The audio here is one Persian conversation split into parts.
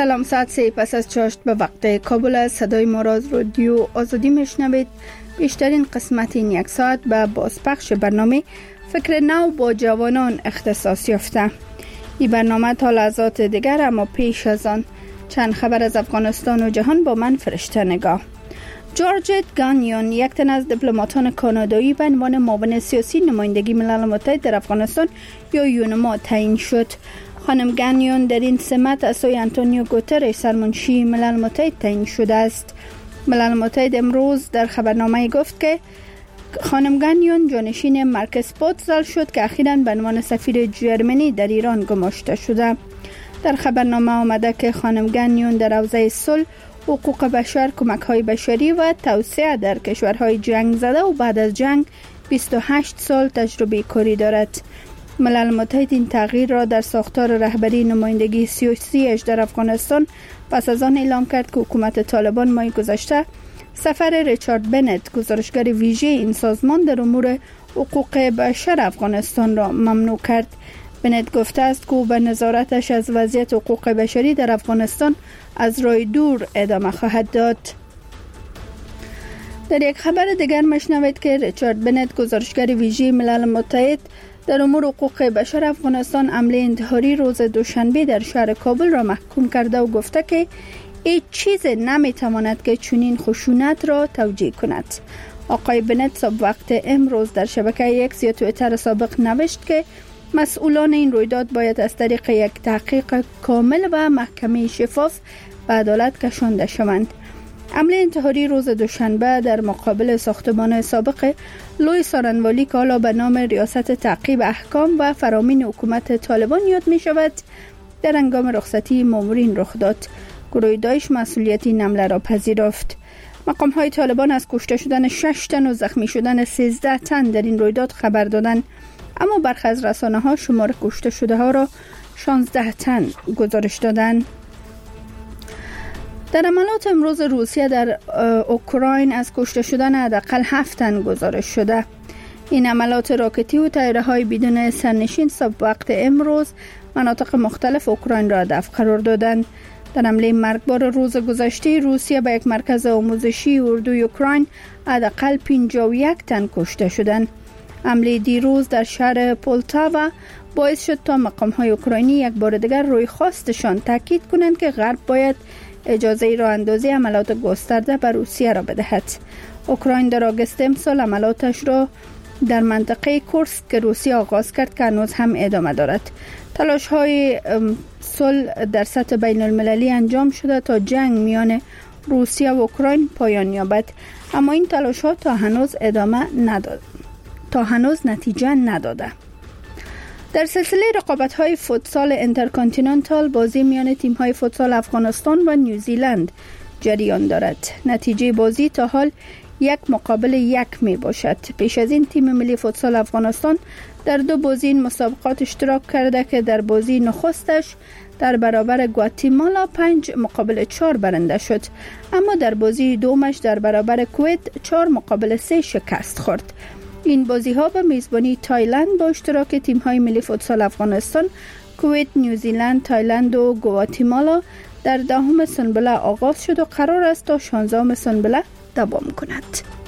سلام، ساعت 3 پس از چاشت به وقت کابل است. صدای ما را از رادیو آزادی میشنوید. بیشترین قسمت این یک ساعت به بازپخش برنامه فکر نو با جوانان اختصاص یافته. این برنامه تا لحظات دیگر، اما پیش از آن چند خبر از افغانستان و جهان با من فرشته نگاه. جورجت گانیون، یک تن از دیپلماتان کانادایی، به عنوان معاون سیاسی نمایندگی ملل متحد در افغانستان یا یونما تعیین شد. خانم گانیون در این سمت از سوی آنتونیو گوترش، سرمنشی ملل متحد، تعیین شده است. ملل متحد امروز در خبرنامه گفت که خانم گانیون جانشین مارکس پوتزل شد که اخیراً به عنوان سفیر جرمنی در ایران گماشته شده. در خبرنامه آمده که خانم گانیون در حوزه صلح، حقوق بشر، کمک‌های بشری و توسعه در کشورهای جنگ زده و بعد از جنگ 28 سال تجربه کاری دارد. ملل متحد این تغییر را در ساختار رهبری نمایندگی سیاسیش در افغانستان پس از آن اعلام کرد که حکومت طالبان ماه گذشته سفر ریچارد بنت، گزارشگر ویژه این سازمان در امور حقوق بشر افغانستان را ممنوع کرد. بنت گفته است که او به نظارتش از وضعیت حقوق بشری در افغانستان از راه دور ادامه خواهد داد. در یک خبر دیگر مشنوید که ریچارد بنت، گزارشگر ویژه ملل متحد در امور حقوق بشر افغانستان، حمله انتحاری روز دوشنبه در شهر کابل را محکوم کرده و گفته که هیچ چیز نمیتواند که چنین خشونت را توجیه کند. آقای بنت صبح وقت امروز در شبکه X یا توییتر سابق نوشت که مسئولان این رویداد باید از طریق یک تحقیق کامل و محکمه شفاف به عدالت کشانده شوند. حمله انتحاری روز دوشنبه در مقابل ساختمان سابق لوی سارنوالی که حالا به نام ریاست تعقیب احکام و فرامین حکومت طالبان یاد می شود، در هنگام رخصتی مامورین رخ داد. گروه داعش مسئولیت این حمله را پذیرفت. مقام‌های طالبان از کشته شدن 6 تن و زخمی شدن 13 تن در این رویداد خبر دادند، اما برخی از رسانه‌ها شمار کشته شده ها را 16 تن گزارش دادند. در عملات امروز روسیه در اوکراین از کشته شدن حداقل 7 تن گزارش شده. این عملات راکتی و طیاره‌های بدون سرنشین صبح وقت امروز مناطق مختلف اوکراین را هدف قرار دادند. در حمله مرگبار روز گذشته روسیه به یک مرکز آموزشی اردوی اوکراین حداقل 51 تن کشته شدند. حمله دیروز در شهر پولتاوا باعث شد تا مقام‌های اوکراینی یک بار دیگر روی خواستشان تاکید کنند که غرب باید اجازه راه اندازی عملات گسترده بر روسیه را بدهد. اوکراین در آگوست امسال عملاتش را در منطقه کورسک که روسیه آغاز کرد که هنوز هم ادامه دارد. تلاش‌های صلح در سطح بین المللی انجام شده تا جنگ میان روسیه و اوکراین پایان یابد، اما این تلاش‌ها تا هنوز نتیجه نداده. در سلسله رقابت‌های فوتسال اینترکانتیننتال، بازی میان تیم‌های فوتسال افغانستان و نیوزیلند جریان دارد. نتیجه بازی تا حال 1-1 می باشد. پیش از این تیم ملی فوتسال افغانستان در 2 بازی این مسابقات اشتراک کرده که در بازی نخستش در برابر گواتیمالا 5-4 برنده شد، اما در بازی دومش در برابر کویت 4-3 شکست خورد. این بازی ها به میزبانی تایلند با اشتراک تیم های ملی فوتسال افغانستان، کویت، نیوزیلند، تایلند و گواتیمالا در 10 سنبله آغاز شد و قرار است تا 16 سنبله دوام کند.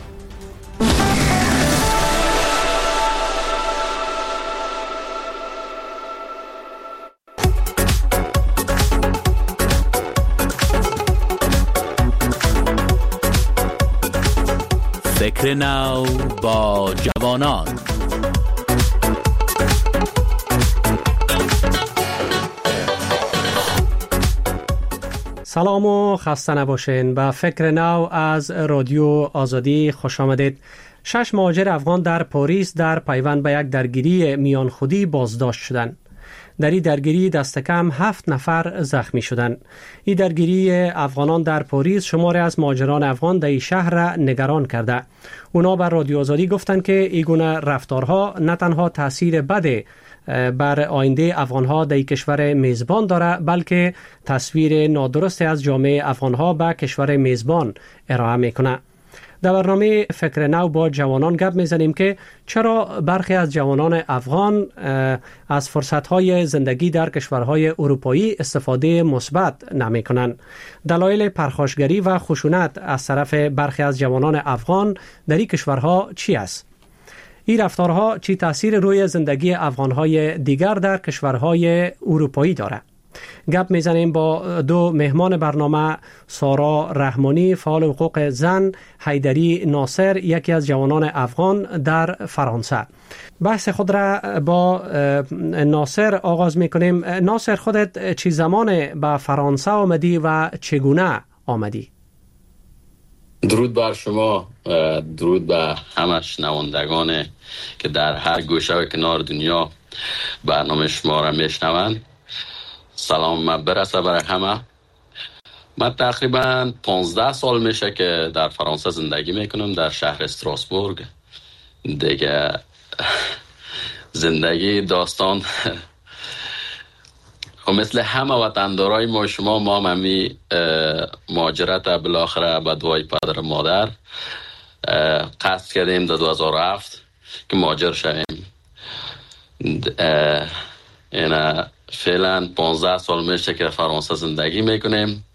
فکر نو با جوانان. سلام و خسته نباشین. به فکر نو از رادیو آزادی خوش آمدید. 6 مهاجر افغان در پاریس در پیوند به یک درگیری میان خودی بازداشت شدند. در این درگیری دست کم 7 نفر زخمی شدند. این درگیری افغانان در پاریس شماری از مهاجران افغان در این شهر را نگران کرده. اونا بر رادیو آزادی گفتند که این گونه رفتارها نه تنها تاثیر بد بر آینده افغانها در کشور میزبان داره، بلکه تصویر نادرستی از جامعه افغانها به کشور میزبان ارائه میکنه. در برنامه فکر نو با جوانان گپ میزنیم که چرا برخی از جوانان افغان از فرصت‌های زندگی در کشورهای اروپایی استفاده مثبت نمی‌کنند. دلایل پرخاشگری و خشونت از طرف برخی از جوانان افغان در این کشورها چی است؟ این رفتارها چی تاثیر روی زندگی افغان‌های دیگر در کشورهای اروپایی دارد؟ گپ میزنیم با دو مهمان برنامه، سارا رحمانی فعال حقوق زن، حیدری ناصر یکی از جوانان افغان در فرانسه. بحث خود را با ناصر آغاز میکنیم. ناصر، خودت چی زمان به فرانسه آمدی و چگونه آمدی؟ درود بر شما، درود به همه شنوندگان که در هر گوشه و کنار دنیا برنامه شما را میشنوند. سلام من برسه برای همه. من تقریبا 15 سال میشه که در فرانسه زندگی میکنم، در شهر استراسبورگ. دیگه زندگی داستان مثل همه وطندارای ما شما هم همی مهاجرت بالاخره به دعای پدر مادر قصد کردیم در 2007 که مهاجر شویم. اینا فعلا 15 سال میشه که فرانسه زندگی میکنیم.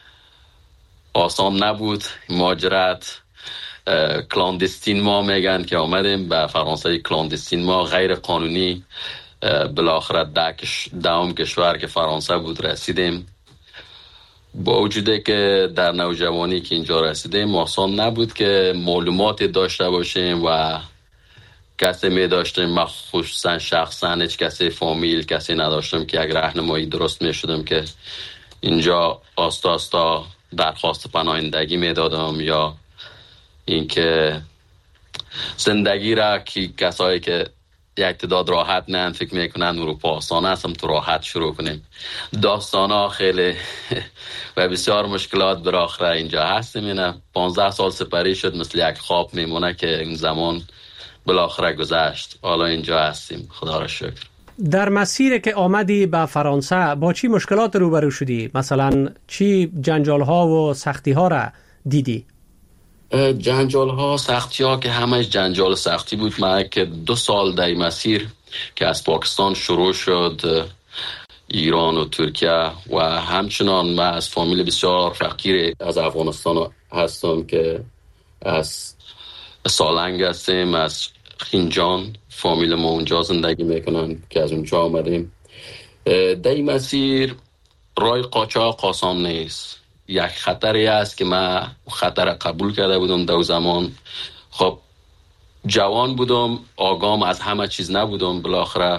آسان نبود مهاجرت. کلاندستین ما میگن که آمدیم به فرانسه، کلاندستین ما غیر قانونی بالاخره دوم کشور که فرانسه بود رسیدیم. با وجوده که در نوجوانی که اینجا رسیدیم آسان نبود که معلومات داشته باشیم و کسی می داشتیم، مخصوصا شخصا هیچ کسی فامیل کسی نداشتم که یک راهنمایی درست می شدم که اینجا آستا آستا درخواست پناهندگی می دادم یا اینکه زندگی را که کسایی که یک تعداد راحت نه فکر میکنن اروپا آسان است هم تو راحت شروع کنیم. داستانا خیلی و بسیار مشکلات بالاخره اینجا هستیم. اینه 15 سال سپری شد، مثل یک خواب میمونه که این زمان بالاخره گذشت. حالا اینجا هستیم، خدا را شکر. در مسیر که آمدی به فرانسه با چی مشکلات روبرو شدی؟ مثلا چی جنجال ها و سختی ها را دیدی؟ جنجال ها سختی ها که همه جنجال سختی بود. من که 2 سال در مسیر که از پاکستان شروع شد، ایران و ترکیه و همچنان من از فامیل بسیار فقیر از افغانستان هستم که از سالنگ هستیم، از خینجان فامیل ما اونجا زندگی میکنن که از اونجا آمدیم. در این مسیر رای قاچاق آسان نیست. یک خطری است که من خطر قبول کرده بودم. در زمان خب جوان بودم، آگام از همه چیز نبودم. بالاخره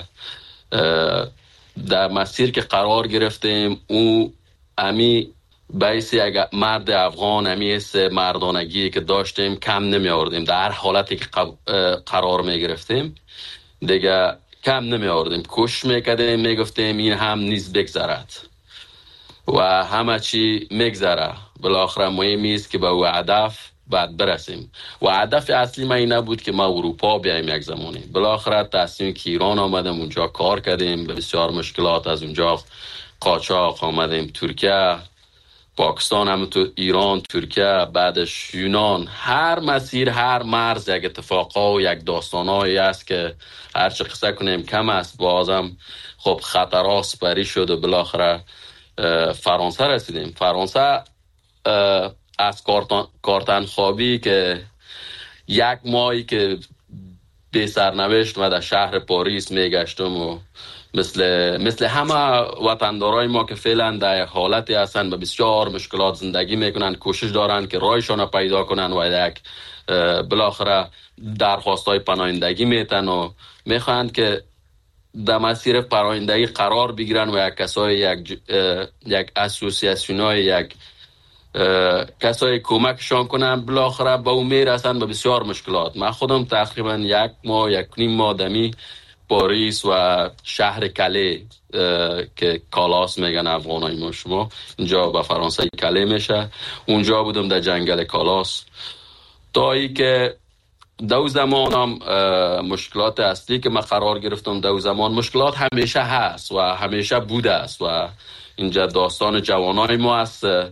در مسیر که قرار گرفتیم او امی بیس یک مرد افغان، امی مردانگی که داشتیم کم نمی آوردیم. در هر حالتی که قرار می گرفتیم دیگه کم نمی آوردیم، کوشش میکردیم، میگفتیم این هم نیز بگذرد و همه چی میگذره. بالاخره مهمی است که به او هدف بعد برسیم و هدف اصلی من این نبود که ما اروپا بیایم یک زمانی. بالاخره تصمیم که ایران آمدم، اونجا کار کردیم، به بسیار مشکلات از اونجا قاچاق آمدیم ترکیه، پاکستان، هم تو ایران، ترکیه، بعدش یونان. هر مسیر، هر مرز یک اتفاقا و یک داستانایی است که هر چه قصه کنیم کم است. بازم خب خطرها سپری شد و بالاخره فرانسه رسیدیم. فرانسه از کارتن خوابی که یک ماهی که به سرنوشت و در شهر پاریس میگشتم و مثل همه وطندارای ما که فعلا در حالتی هستن و بسیار مشکلات زندگی میکنن، کوشش دارن که رایشان رو پیدا کنن و یک بالاخره درخواستای پناهندگی میتن و میخواهند که در مسیر پناهندگی قرار بگیرن و یک کسای یک اسوسیاسیونای یک کسای کمکشان کنن. بالاخره به اون میرسن به بسیار مشکلات. من خودم تقریبا 1 ماه 1.5 ماه دمی پاریس و شهر کله که کالاس میگن افغانای ما، شما اینجا به فرانسه کله میشه، اونجا بودم در جنگل کالاس تا ای که دو زمان هم مشکلات اصلی که من قرار گرفتم. دو زمان مشکلات همیشه هست و همیشه بوده است و اینجا داستان جوانای ما است.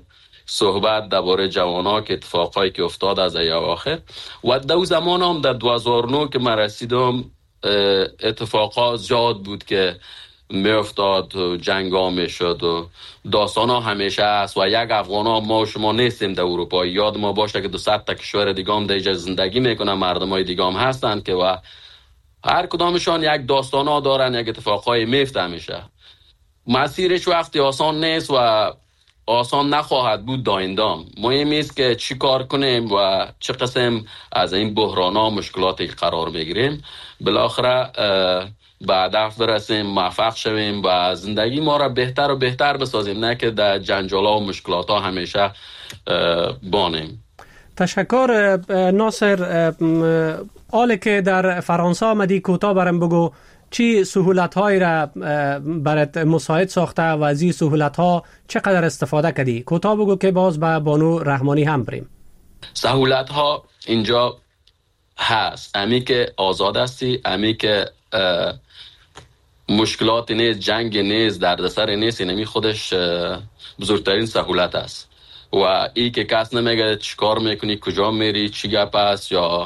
صحبت درباره جوان‌ها که اتفاقایی که افتاد از اواخر و دو زمان هم در 2009 که من رسیدم اتفاقات زیاد بود که می افتاد و جنگ ها می شد و داستان ها همیشه هست و یک افغان ها ما و شما نیستیم در اروپا. یاد ما باشه که 200 تا کشور دیگه هم در اینجا زندگی میکنن، مردم های دیگه هم هستن که و هر کدامشان یک داستان ها دارن، یک اتفاق های میفته. همیشه مسیرش وقتی آسان نیست و آسان نخواهد بود دایندام. مهم است که چی کار کنیم و چه قسم از این بحران ها مشکلاتی قرار میگیریم بالاخره به هدف برسیم، موفق شویم و زندگی ما را بهتر و بهتر بسازیم، نه که در جنجال ها و مشکلات ها همیشه بانیم. تشکر ناصر. حالی که در فرانسه آمدی کوتاه برام بگو چی سهولت هایی را برات مساعد ساخته و از این سهولت ها چقدر استفاده کردی؟ کوتاه بگو که باز به بانو رحمانی هم بریم. سهولت ها اینجا هست، امی که آزاد هستی، امی که مشکلات نیست، جنگ نیست، دردسر نیست، اینمی خودش بزرگترین سهولت است. و ای که کس نمیگه چی کار میکنی، کجا میری، چی گپ است یا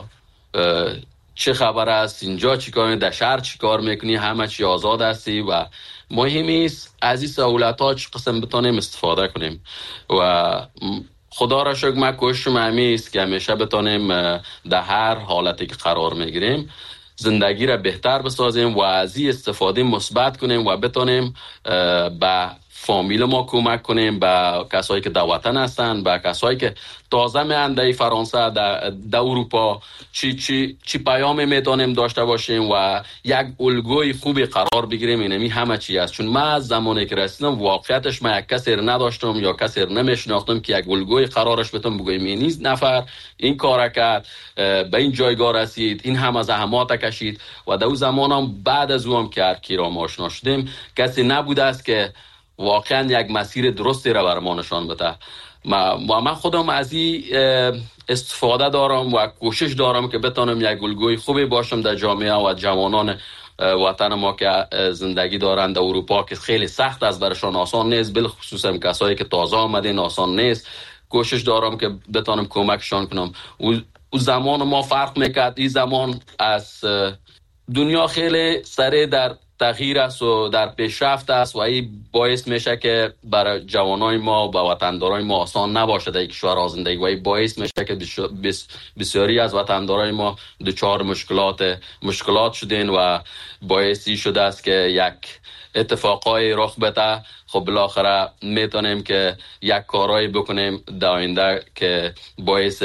چه خبر است، اینجا چی کار میکنی، در شهر چی کار میکنی، همه چی آزاد هستی و مهمی است از این سهولت ها چه قسم بتانیم استفاده کنیم. و خدا را شکر من کوششم همی است که همیشه بتانیم در هر حالتی که قرار میگیریم زندگی را بهتر بسازیم و از این استفاده مثبت کنیم و بتانیم به فامیل ما کمک کنیم، به کسایی که در وطن هستن، به کسایی که تازه میانده فرانسه در اروپا چی پیام میتونیم داشته باشیم و یک الگوی خوبی قرار بگیریم. اینمی همه چی است. چون من از زمانی که رسیدم واقعیتش من یک کسی نداشتم یا کسی نمیشناختم که یک الگوی قرارش بتونم بگویم این نفر این کار کرد، به این جایگاه رسید، این همه زحمات کشید. و در اون زمانم بعد از اون که هر کی را آشنا شدیم کسی نبوده است که واقعا یک مسیر درستی را بر ما نشان بده. من خودم از این استفاده دارم و کوشش دارم که بتونم یک الگوی خوبی باشم در جامعه و جوانان وطن ما که زندگی دارند در اروپا که خیلی سخت است، برشان آسان نیست، بالخصوص کسایی که تازه آمدین آسان نیست. کوشش دارم که بتونم کمکشان کنم. او زمان ما فرق میکرد، این زمان از دنیا خیلی سریع در تغییر است و در پیشرفت است و این باعث میشه که برای جوانای ما و وطندارای ما آسان نباشه در کشور زندگی و این باعث میشه که بسیاری از وطندارای ما دچار مشکلات شدین و باعثی شده است که یک اتفاقای رخ بده. خب بالاخره میتونیم که یک کارایی بکنیم در آینده که باعث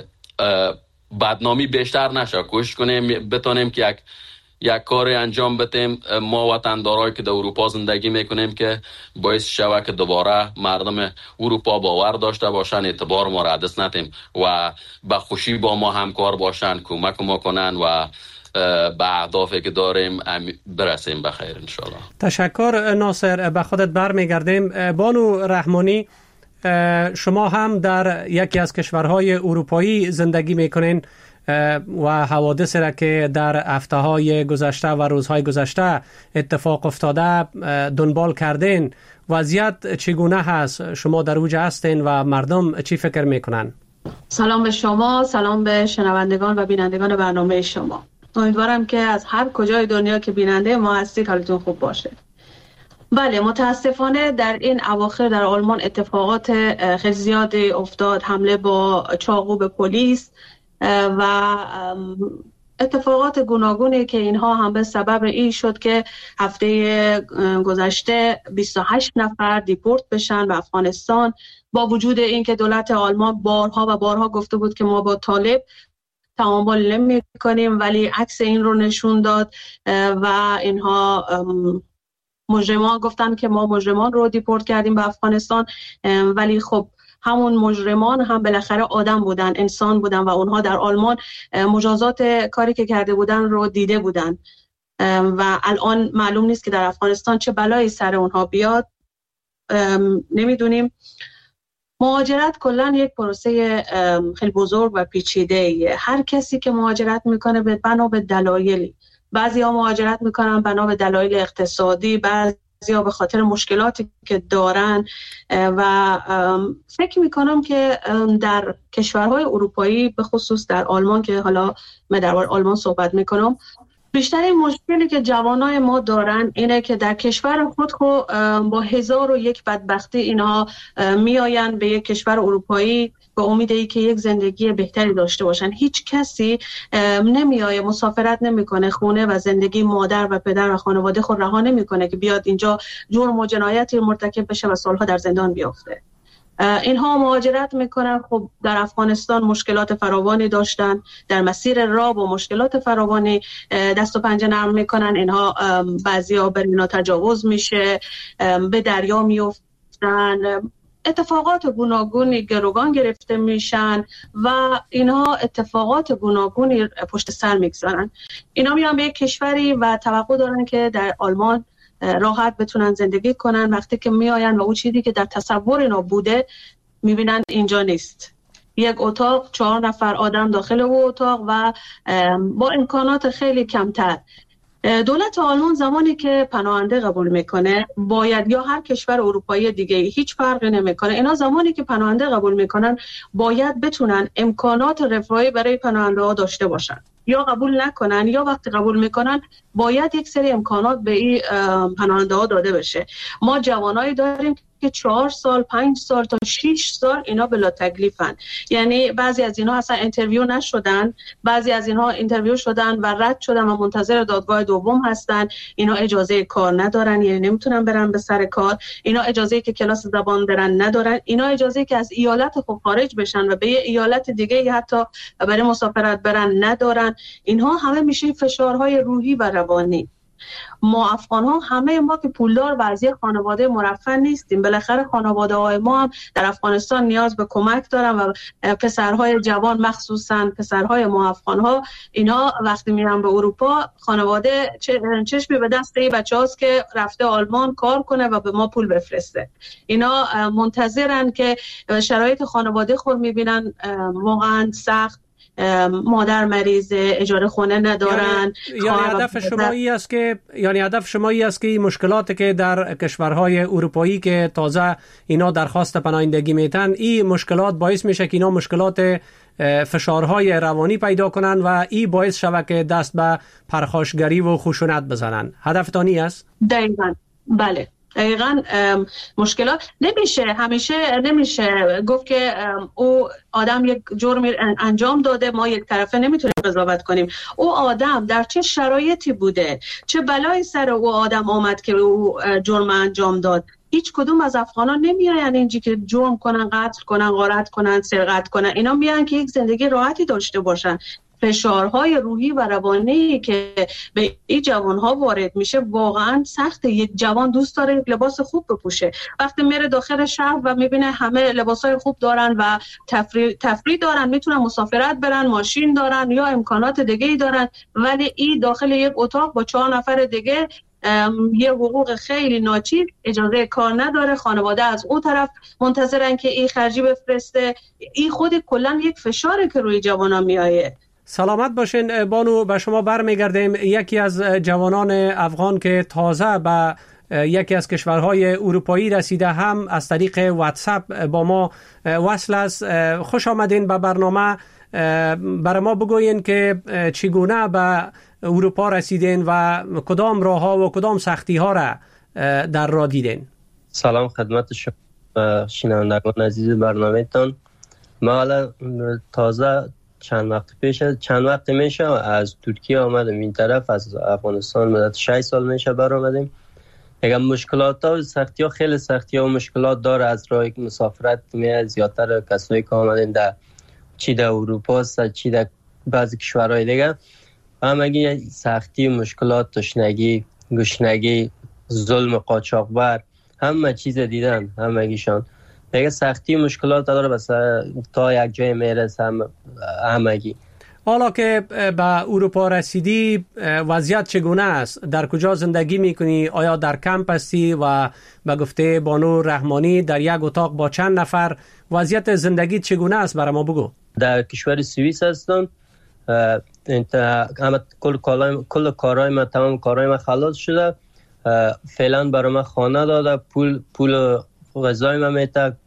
بدنامی بیشتر نشه. کوشش کنیم بتونیم که یک کار انجام بدیم ما وطندارایی که در اروپا زندگی میکنیم که باعث شود که دوباره مردم اروپا باور داشته باشن، اعتبار ما را از دست ندیم و به خوشی با ما همکار باشن، کمک ما کنن و به اهدافی که داریم برسیم بخیر انشالله. تشکر ناصر. به خودت برمیگردیم. بانو رحمانی، شما هم در یکی از کشورهای اروپایی زندگی میکنین و حوادث را که در هفته‌های گذشته و روزهای گذشته اتفاق افتاده دنبال کردین. وضعیت چگونه هست؟ شما در اوج هستین و مردم چی فکر میکنن؟ سلام به شما، سلام به شنوندگان و بینندگان برنامه شما. امیدوارم که از هر کجای دنیا که بیننده ما هستید حالتون خوب باشه. بله، متاسفانه در این اواخر در آلمان اتفاقات خیلی زیادی افتاد. حمله با چاقو به پلیس و اتفاقات گوناگونی که اینها هم به سبب این شد که هفته گذشته 28 نفر دیپورت بشن به افغانستان، با وجود اینکه دولت آلمان بارها و بارها گفته بود که ما با طالب تعامل نمی کنیم، ولی عکس این رو نشون داد و اینها مجرمان گفتن که ما مجرمان رو دیپورت کردیم به افغانستان، ولی خب همون مجرمان هم بالاخره آدم بودن، انسان بودن و اونها در آلمان مجازات کاری که کرده بودن رو دیده بودن و الان معلوم نیست که در افغانستان چه بلایی سر اونها بیاد. نمیدونیم. مهاجرت کلا یک پروسه خیلی بزرگ و پیچیده. هر کسی که مهاجرت میکنه بنا به دلایلی، بعضی ها مهاجرت میکنن بنا به دلایل اقتصادی، بعضی بعضیا به خاطر مشکلاتی که دارن و فکر میکنم که در کشورهای اروپایی به خصوص در آلمان که حالا من درباره آلمان صحبت میکنم، بیشترین مشکلی که جوانای ما دارن اینه که در کشور خود با 1001 بدبختی اینها میآیند به یک کشور اروپایی به امیدی که یک زندگی بهتری داشته باشن. هیچ کسی نمیآید مسافرت نمیکنه خونه و زندگی مادر و پدر و خانواده خود رها نمیکنه که بیاد اینجا جرم و جنایتی مرتکب بشه و سالها در زندان بیفته. اینها مهاجرت میکنن. خب در افغانستان مشکلات فراوانی داشتن، در مسیر راه با مشکلات فراوانی دست و پنجه نرم میکنن. اینها بعضیا بر اینا تجاوز میشه، به دریا میفتن، اتفاقات گوناگونی گروگان گرفته میشن و اینها اتفاقات گوناگونی پشت سر میگذارن. اینا میان به یک کشوری و توقع دارن که در آلمان راحت بتونن زندگی کنن. وقتی که میآین و اون چیزی که در تصور اینا بوده میبینن اینجا نیست. یک اتاق 4 نفر آدم داخل اون اتاق و با امکانات خیلی کمتر. دولت آلمان زمانی که پناهنده قبول میکنه باید، یا هر کشور اروپایی دیگه هیچ فرقی نمیکنه، اینا زمانی که پناهنده قبول میکنن باید بتونن امکانات رفاهی برای پناهنده ها داشته باشن. یا قبول نکنن یا وقتی قبول میکنن باید یک سری امکانات به این پناهنده ها داده بشه. ما جوانایی داریم که 4 سال 5 سال تا 6 سال اینا بلا تکلیفن. یعنی بعضی از اینها اصلا اینترویو نشدن، بعضی از اینها اینترویو شدن و رد شدن و منتظر دادگاه دوم هستن. اینا اجازه کار ندارن، یعنی نمیتونن برن به سر کار. اینا اجازه که کلاس زبان برن ندارن. اینا اجازه که از ایالت خود خارج بشن و به یه ایالت دیگه حتی برای مسافرت برن ندارن. اینها همه میشه فشارهای روحی و روانی. ما افغان ها همه ما که پولدار و از یک خانواده مرفه نیستیم. بالاخره خانواده های ما هم در افغانستان نیاز به کمک دارن و پسرهای جوان مخصوصا پسرهای ما افغان ها، اینا وقتی میرن به اروپا خانواده چشمی به دست این بچه هاست که رفته آلمان کار کنه و به ما پول بفرسته. اینا منتظرن که شرایط خانواده خود میبینن واقعا سخت. مادر مریضه، اجاره خونه ندارن. یعنی هدف شما ای است که این مشکلاتی که در کشورهای اروپایی که تازه اینا درخواست پناهندگی میتن، این مشکلات باعث میشه که اینا مشکلات فشارهای روانی پیدا کنن و این باعث شود که دست به پرخاشگری و خشونت بزنن. هدفتانی است؟ دقیقاً بله. دقیقاً مشکلات همیشه نمیشه گفت که او آدم یک جرمی انجام داده ما یک طرفه نمیتونیم قضاوت کنیم. او آدم در چه شرایطی بوده، چه بلایی سر او آدم آمد که او جرم انجام داد. هیچ کدوم از افغانان نمیاین اینجا که جرم کنن، قتل کنن، غارت کنن، سرقت کنن. اینا میان که یک زندگی راحتی داشته باشن. فشارهای روحی و روانی که به این جوانها وارد میشه واقعا سخته. یک جوان دوست داره یک لباس خوب بپوشه، وقتی میره داخل شهر و میبینه همه لباسای خوب دارن و تفریح دارن، میتونن مسافرت برن، ماشین دارن یا امکانات دیگه دارن، ولی این داخل یک اتاق با 4 نفر دیگه یه حقوق خیلی ناچیز، اجازه کار نداره. خانواده از اون طرف منتظرن که این خرجی بفرسته. این خود کلا یک فشاره که روی جوانا میایه. سلامت باشین بانو، به شما برمیگردیم. یکی از جوانان افغان که تازه به یکی از کشورهای اروپایی رسیده هم از طریق واتساپ با ما وصل است. خوش آمدین به برنامه. برای ما بگوین که چگونه به اروپا رسیدین و کدام راه ها و کدام سختی ها را در راه دیدین. سلام خدمت شما شنوندگان عزیز برنامه تان. ما حالا تازه چند وقت میشه از ترکیه آمدم این طرف، از افغانستان مدت 6 سال میشه برآمدیم. اگر مشکلات ها و سختی ها خیلی سختی ها و مشکلات داره. از راه مسافرت میاد زیادتر کسایی که آمدن در چی در اروپا است چی در بعضی کشورهای دیگه، همگی سختی و مشکلات، تشنگی، گشنگی، ظلم قاچاقبر، همه چیز دیدن همگیشان. دیگه سختی و مشکلات داره بس تا یک جای میرسه همگی. حالا که به اروپا رسیدی وضعیت چگونه است؟ در کجا زندگی میکنی؟ آیا در کمپ هستی و به گفته بانو رحمانی در یک اتاق با چند نفر؟ وضعیت زندگی چگونه است برای ما بگو. در کشور سوئیس هستم. کل کارهای ما تمام کارهای ما خلاص شده. فعلا برای من خانه داده، پول غذای من میده،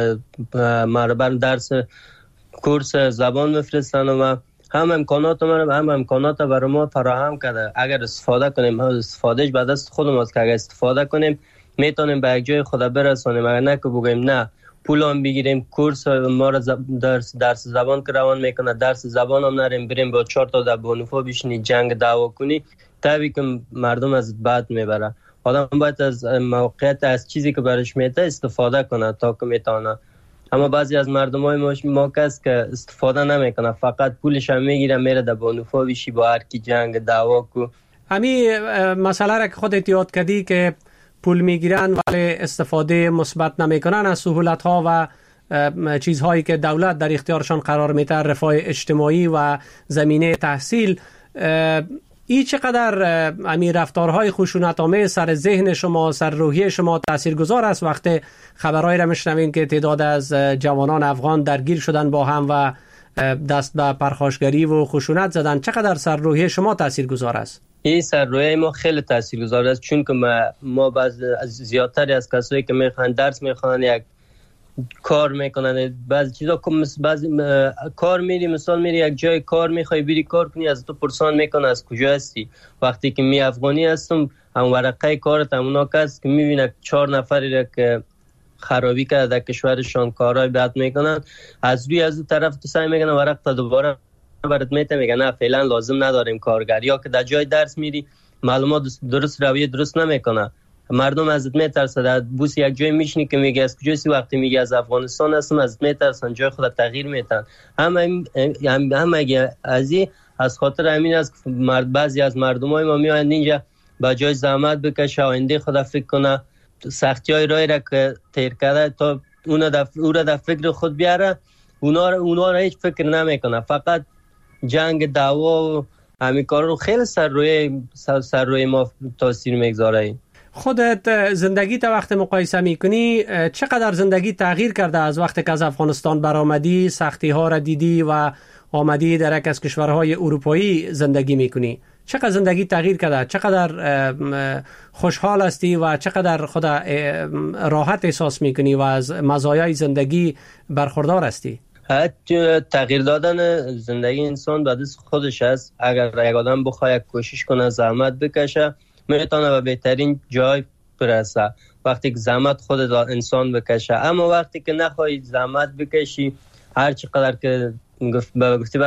مربر درس کورس زبان میفرستن و من هم امکانات برای ما فراهم کرده. اگر استفاده کنیم، استفادهش به دست خودمون است که اگر استفاده کنیم میتونیم به یک جای خود برسونیم. اگر نه که بگیم نه پول هم بگیریم، کورس ما را درس زبان که روان میکنه، درس زبان هم نریم بریم با 4 تا در بانوفا بشینی جنگ دعوا کنی، طبیعی که مردم از بد میبره. آدم باید از موقعیت، از چیزی که برش میده استفاده کنه تا که میتونه. اما بعضی از مردمای ما کس که استفاده نمیکنه، فقط پولش هم میگیره میره در بانوفا بشی با هر کی جنگ دعوا کو. همین مسئله را که خودت یاد کردی که پول میگیرن ولی استفاده مثبت نمیکنن از سهولت ها و چیزهایی که دولت در اختیارشان قرار میده، رفاه اجتماعی و زمینه تحصیل، این چقدر همین رفتارهای خشونت‌آمیز سر ذهن شما، سر روحیه شما تاثیرگذار است وقتی خبرهایی را میشنوین که تعداد از جوانان افغان درگیر شدن با هم و دست به پرخاشگری و خشونت زدن؟ چقدر سر روحیه شما تاثیرگذار است؟ این سر روحیه ما خیلی تاثیرگذار است، چون که ما زیادتری از کسایی که میخوان درس میخوان یک کار میکنن، بعضی چیزا کار میری، مثال میری یک جای کار میخوای بری کار کنی، از تو پرسان میکنه از کجا هستی. وقتی که می افغانی هستم، هم ورقه کارت همونا کس که میبینه 4 نفری را که خرابی کرده در کشورشان کارهای بد میکنن، از اون طرف تو سعی میکنه ورق تا دوباره برات میته، میگه نه فعلا لازم نداریم کارگر. یا که در جای درس میری معلومات درست رویه درست نمیکنه، مردم ازت میترسن. بوس یک جای میشینی که میگه از کجاسی، وقتی میگه از افغانستان هستم ازت میترسن، جای خود تغییر میتن. هم اگه از خاطر همین است که بعضی از مردمای ما میآیند اینجا با جای زحمت بکشه، آینده خود فکر کنه، سختیای راه را که تیر کرده تا اون را در فکر خود بیاره، اونا را هیچ فکر نمیکنه، فقط جنگ دعوا و همین کارا رو خیلی سر روی ما تاثیر میگذاره. خودت زندگی تا وقت مقایسه میکنی، چقدر زندگی تغییر کرده از وقتی که از افغانستان برآمدی، سختی ها را دیدی و آمدی در یک از کشورهای اروپایی زندگی میکنی؟ چقدر زندگی تغییر کرده؟ چقدر خوشحال هستی و چقدر خود راحت احساس میکنی و از مزایای زندگی برخوردار هستی؟ تغییر دادن زندگی انسان به دست خودش است. اگر یک آدم بخواد کوشش کنه، زحمت بکشه، میتونه به بهترین جای برسه وقتی که زحمت خود انسان بکشه. اما وقتی که نخواهی زحمت بکشی، هر چقدر که گفتی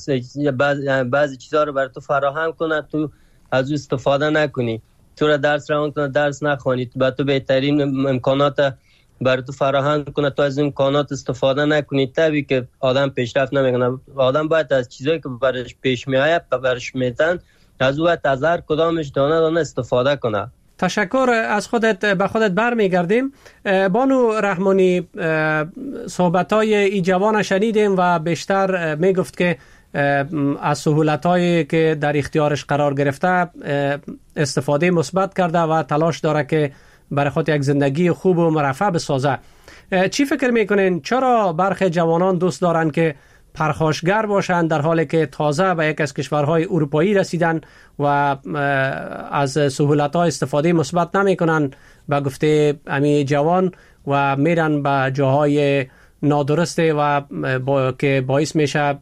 بعضی چیزها رو بر تو فراهم کنه، تو از او استفاده نکنی، تو را درس روان کنه، درس نخوانی، با تو بهترین امکانات بر تو فراهم کنه، تو از امکانات استفاده نکنی، طبیعی که آدم پیشرفت نمیکنه. آدم باید از چیزایی که برش پیش میآید، برش میتن، از او از هر کدامش دانه استفاده کنه. تشکر از خودت. به خودت برمیگردیم. بانو رحمانی، صحبت‌های ای جوان شنیدیم و بیشتر میگفت که از سهولت‌هایی که در اختیارش قرار گرفته استفاده مثبت کرده و تلاش داره که برای خود یک زندگی خوب و مرفه بسازه. چی فکر میکنین چرا برخی جوانان دوست دارن که پرخاشگر باشند در حالی که تازه به یک از کشورهای اروپایی رسیدن و از سهولت‌ها استفاده مثبت نمی‌کنن به گفته امی جوان و میرن به جاهای نادرسته و که باعث میشه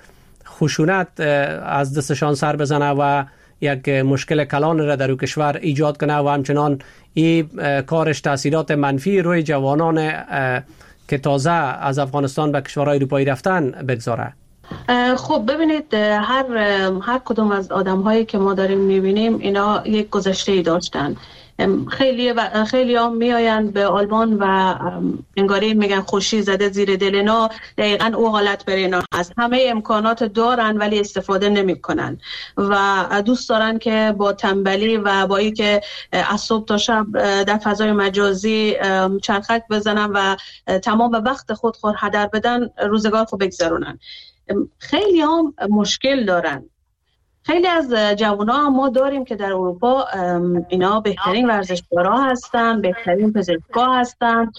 خشونت از دستشان سر بزنه و یک مشکل کلان را در کشور ایجاد کنه و همچنان این کارش تاثیرات منفی روی جوانان که تازه از افغانستان به کشورهای اروپایی رفتن بگذاره. خب ببینید، هر کدوم از آدم‌هایی که ما داریم می‌بینیم اینا یک گذشته‌ای داشتن. خیلی ها میآیند به آلمان و انگاری میگن خوشی زده زیر دل اینا. دقیقاً او حالت برای اینا هست. همه امکانات دارن ولی استفاده نمی‌کنن و دوست دارن که با تنبلی و با این که از صبح تا شب در فضای مجازی چرخک بزنن و تمام وقت خود هدر بدن روزگار خود بگذرونن. خیلی هم مشکل دارن. خیلی از جوان‌ها ما داریم که در اروپا اینا بهترین ورزشکارا هستن، بهترین پزشکا هستن،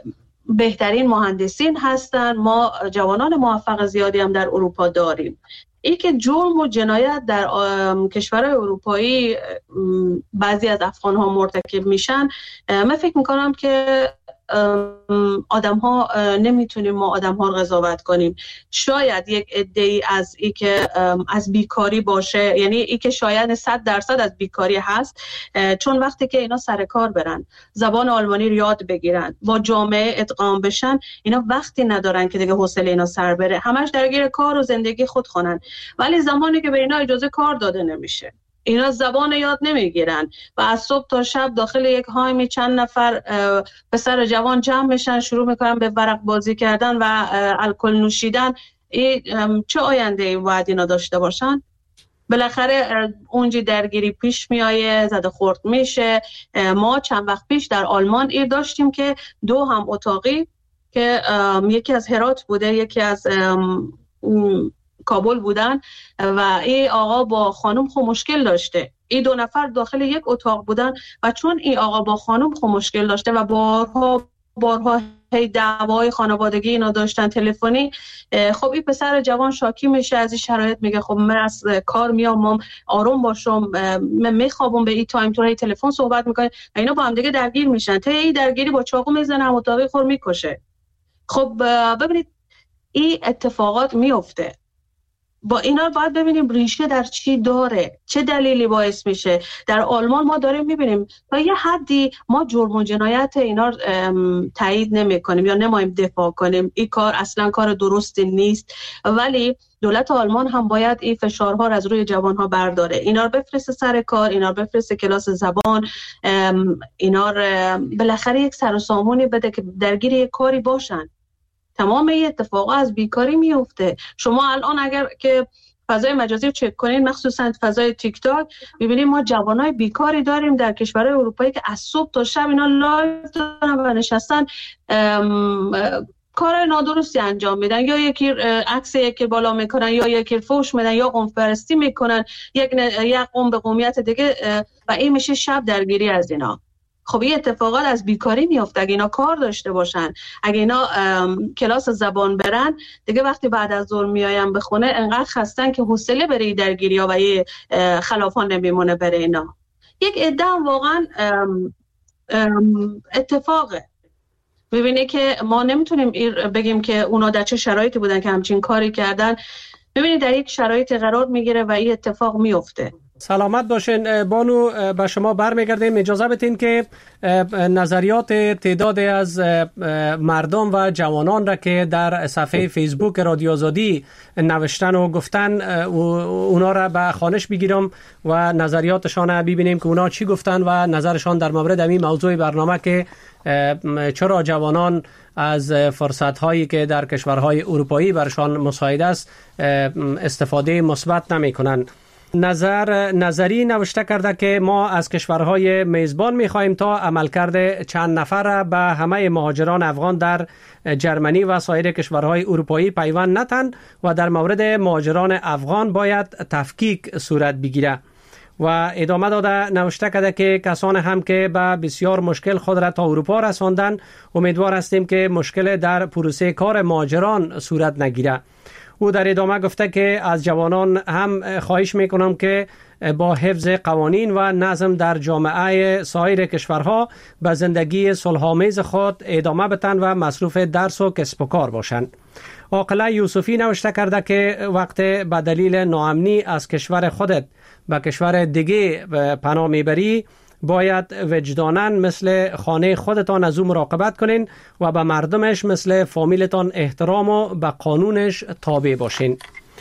بهترین مهندسین هستن. ما جوانان موفق زیادی هم در اروپا داریم. این که جرم و جنایت در کشورهای اروپایی بعضی از افغان ها مرتکب میشن، من فکر میکنم که آدم ها نمیتونیم ما آدم ها قضاوت کنیم. شاید یک عده‌ای از ای که از بیکاری باشه، یعنی ای که شاید 100% از بیکاری هست، چون وقتی که اینا سر کار برن، زبان آلمانی رو یاد بگیرن، با جامعه ادغام بشن، اینا وقتی ندارن که دیگه حوصله اینا سر بره، همش درگیر کار و زندگی خود خونن. ولی زمانی که به اینا اجازه کار داده نمیشه، اینا زبان یاد نمیگیرن و از صبح تا شب داخل یک هایمی چند نفر پسر جوان جمع میشن، شروع میکنن به ورق بازی کردن و الکل نوشیدن، چه آینده ای باید اینا داشته باشن؟ بالاخره اونجی درگیری پیش میایه، زده خورد میشه. ما چند وقت پیش در آلمان ایر داشتیم که 2 هم اتاقی که یکی از هرات بوده، یکی از کابل بودن و این آقا با خانم خو مشکل داشته. این 2 نفر داخل یک اتاق بودن و چون این آقا با خانم خو مشکل داشته و بارها هی دعوای خانوادگی اینا داشتن تلفنی، خب این پسر جوان شاکی میشه از این شرایط، میگه خب من از کار میام آروم باشم، من میخوابم به این تایم تو هی تلفن صحبت میکنه و اینا با هم دیگه درگیر میشن. تا این درگیری با چاقو میزنه، هم اتاقی خور میکشه. خب ببینید این اتفاقات میفته. با اینا باید ببینیم ریشه در چی داره، چه دلیلی باعث میشه. در آلمان ما داریم میبینیم تا یه حدی ما جرم و جنایت اینا تایید نمی کنیم یا نمایم دفاع کنیم، این کار اصلا کار درستی نیست، ولی دولت آلمان هم باید این فشارها رو از روی جوانها برداره، اینا رو بفرسته سر کار، اینا رو بفرسته کلاس زبان، اینا رو بالاخره یک سر و سامونی بده که درگیر یک کاری باشن. تمام این اتفاقا از بیکاری میفته. شما الان اگر که فضای مجازی رو چک کنین، مخصوصا فضای تیک تاک، می‌بینید ما جوانای بیکاری داریم در کشورهای اروپایی که از صبح تا شب اینا لایو دارن و نشستن کار نادرستی انجام میدن، یا یکی عکس یکی بالا میکنن، یا یکی فوش میدن، یا قوم پرستی میکنن، یک قوم به قومیت دیگه، و این میشه شب درگیری از اینا. خب این اتفاقات از بیکاری میفته. اگه اینا کار داشته باشن، اگه اینا کلاس زبان برن، دیگه وقتی بعد از ظهر میایم به خونه انقدر خستن که حوصله بره درگیری‌ها و یه خلافان نمیمونه بره اینا. یک عده واقعا اتفاقه. ببینید که ما نمیتونیم بگیم که اونا در چه شرایطی بودن که همچین کاری کردن. ببینید در یک شرایط قرار میگیره و این اتفاق میفته. سلامت باشین بانو، به شما برمیگردیم. اجازه بدین که نظریات تعدادی از مردم و جوانان را که در صفحه فیسبوک رادیو آزادی نوشتن و گفتن اونا را به خوانش بگیرم و نظریاتشان ببینیم که اونا چی گفتن و نظرشان در مورد این موضوع برنامه که چرا جوانان از فرصت هایی که در کشورهای اروپایی برشان مساعد است استفاده مثبت نمی کنند. نظری نوشته کرده که ما از کشورهای میزبان می‌خواهیم تا عملکرد چند نفر به همه مهاجران افغان در جرمنی و سایر کشورهای اروپایی پیوند نتن و در مورد مهاجران افغان باید تفکیک صورت بگیره. و ادامه داده نوشته کرده که کسان هم که به بسیار مشکل خود را تا اروپا رساندن، امیدوار هستیم که مشکل در پروسه کار مهاجران صورت نگیره. او در ادامه گفته که از جوانان هم خواهش میکنم که با حفظ قوانین و نظم در جامعه سایر کشورها به زندگی صلح‌آمیز خود ادامه بدن و مصروف درس و کسب و کار باشند. عاقله یوسفی نوشته کرده که وقت به دلیل ناامنی از کشور خودت به کشور دیگه پناه میبری، باید وجداناً مثل خانه خودتان از او مراقبت کنین و به مردمش مثل فامیلتان احترام و به قانونش تابع باشین.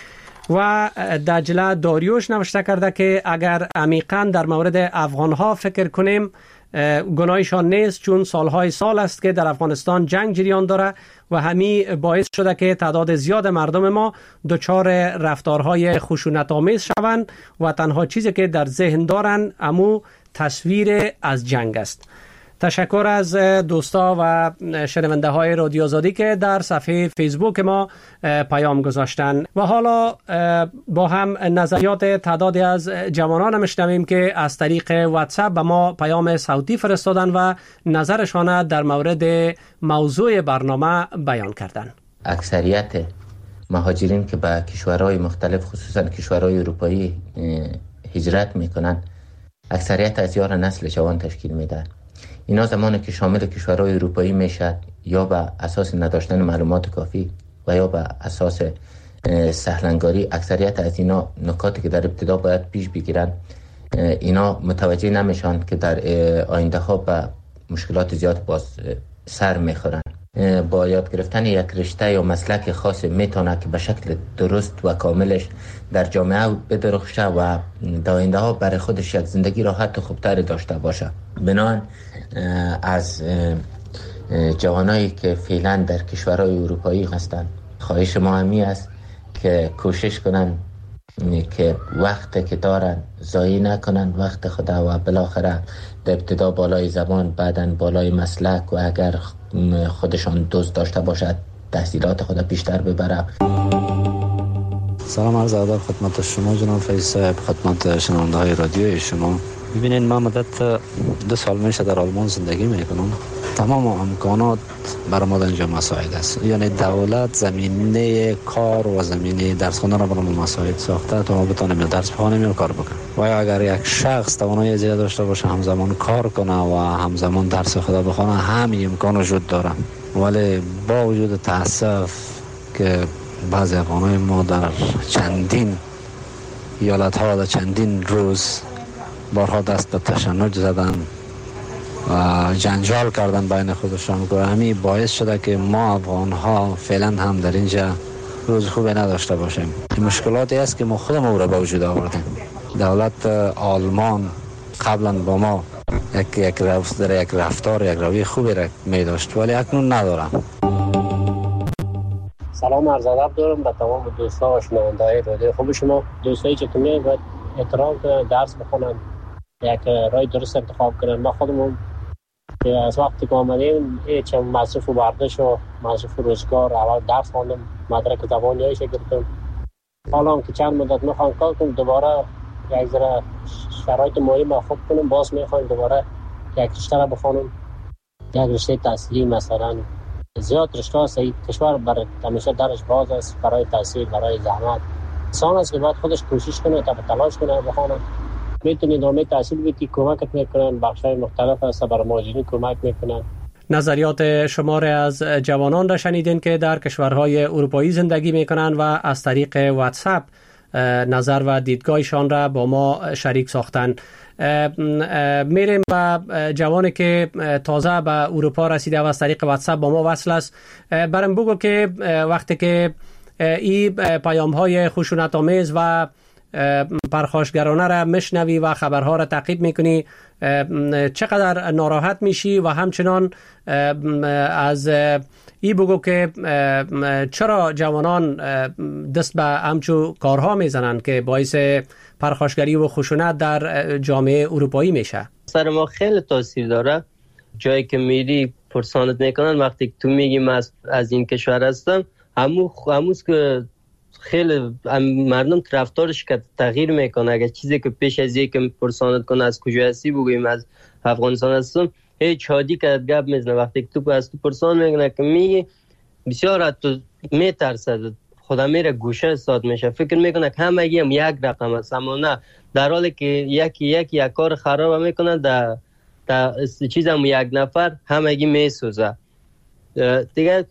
و دجله داریوش نوشته کرده که اگر عمیقاً در مورد افغانها فکر کنیم، گناهشان نیست، چون سالهای سال است که در افغانستان جنگ جریان داره و همین باعث شده که تعداد زیاد مردم ما دچار رفتارهای خشونت‌آمیز شوند و تنها چیزی که در ذهن دارن امو تصویر از جنگ است. تشکر از دوستا و شنونده های رادیو آزادی که در صفحه فیسبوک ما پیام گذاشتن و حالا با هم نظریات تعدادی از جوانان میشنویم که از طریق واتساپ به ما پیام صوتی فرستادن و نظرشان در مورد موضوع برنامه بیان کردن. اکثریت مهاجرین که به کشورهای مختلف خصوصا کشورهای اروپایی هجرت میکنن اکثریت از یار نسل جوان تشکیل میدن. اینا زمانی که شامل کشورهای اروپایی میشد یا به اساس نداشتن معلومات کافی و یا به اساس سهلنگاری، اکثریت از اینا نکاتی که در ابتدا باید پیش بگیرن اینا متوجه نمیشن که در آینده ها به مشکلات زیاد باز سر میخورن. با یاد گرفتن یک رشته یا مسلک خاص میتونه که به شکل درست و کاملش در جامعه بدرخشه و در آینده ها برای خودش یک زندگی راحت و خوبتر داشته باشه. بنابراین از جوانایی که فعلا در کشورهای اروپایی هستند خواهش ما همی است که کوشش کنن که وقت که دارن ضایع نکنن وقت خدا و بالاخره در ابتدا بالای زبان، بعداً بالای مسلک و اگر خودشان دوست داشته باشد تحصیلات خود بیشتر ببره. سلام عرض ادب خدمت شما جناب فیض صاحب، خدمت شنونده های رادیوی شما. ببینید من مدت 2 سال میشه در آلمان زندگی میکنم. تمام امکانات برای ما اینجا مساعد است، یعنی دولت زمینه کار و زمینه درس خواندن را برای ما مساعد ساخته تا ما بتونیم درس بخوانیم و کار بکنیم. و اگر یک شخص توانایی زیاد داشته باشه همزمان کار کنه و همزمان درس خدا بخونه همین امکان وجود داره. ولی با وجود تاسف که بعضی افغانای ما در چندین ایالت ها در چندین روز بارها دست به تشنج زدن و جنجال کردن بین خودشان که همین باعث شده که ما افغان ها فعلا هم در اینجا روز خوبی نداشته باشیم. این مشکلاتی است که ما خودمون را به وجود آوردیم. دولت آلمان قبلا با ما یک رفتار یک روی خوبی را می داشت ولی اکنون ندارم. سلام عرض ادب دارم به تمام دوستان و شنونده‌های رادیو خوب شما. دوستایی که میگن باید احترام کنن، درس بخونن، یک راه درست انتخاب کنن. ما خودمون که از وقتی که آمدیم هیچ مصرف و برداشت و مصرف و روزگار اول درس خواندم، مدرک زبانیایش گرفتم. حالا هم که چند مدت میخوام کار کنم دوباره یک ذره شرایط مالی ما خوب کنم، باز میخوایم دوباره یک رشته را بخونم، یک رشته تحصیلی مثلا. زیاد رشته هست کشور برای همیشه درش باز است برای تحصیل، برای زحمت. انسان است که باید خودش کوشش کنه تا تلاش کنه بخونه. میتونی ادامه تحصیل بدی، کمکت میکنن، بخشای مختلف هست برای مهاجرین کمک میکنن. نظریات شما را از جوانان را شنیدین که در کشورهای اروپایی زندگی میکنن و از طریق واتساپ نظر و دیدگاهشان را با ما شریک ساختن. میریم و جوانی که تازه به اروپا رسیده و از طریق واتساپ با ما وصل است، برام بگو که وقتی که این پیام های خشونت آمیز و پرخاشگرانه را میشنوی و خبرها را تعقیب میکنی چقدر ناراحت میشی و همچنان از ای بگو که چرا جوانان دست به همچو کارها میزنن که باعث پرخاشگری و خشونت در جامعه اروپایی میشه؟ سر ما خیلی تاثیر داره. جایی که میری پرسانت میکنن وقتی تو میگی من از این کشور هستم، هموز که خیلی مردم رفتارش که تغییر میکنه. اگر چیزی که پیش از یک پرسانت کنه از کجا هستی بگویم از افغانستان هستم، هیچ شادی که گپ میزنه. وقتی که تو از تو پرسان میکنه که میگی بسیار تو میترسد، خدا میره گوشه استاد میشه، فکر میکنه که همگی هم یک رقم است، اما نه، در حالی که یک کار خراب میکنه در چیزم یک نفر همگی میسوزه دیگه.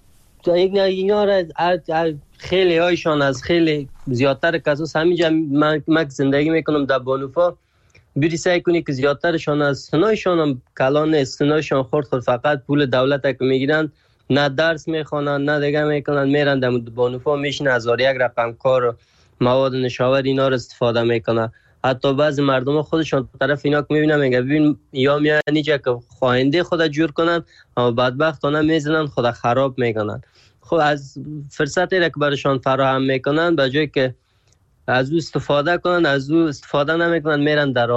اینا را خیلی هایشان از خیلی زیادتر کساس همینجا من زندگی میکنم در بانوفا، بری سعی کنی که زیادترشان از سنایشان هم کلان است، سنایشان خورد فقط پول دولت که میگیرن، نه درس میخوانن نه دیگه میکنن، میرن در بانوفا میشن هزار یک رقم کار و مواد نشاور اینا رو استفاده میکنن. حتی بعضی مردم خودشان طرف اینا که میبینن میگه ببین یا میان اینجا که خواهنده خود جور کنن اما بدبختانه میزنن خود خراب میکنن. خب از فرصتی را که برشان فراهم میکنن به جای که از او استفاده کنن از او استفاده نمیکنن، میرن در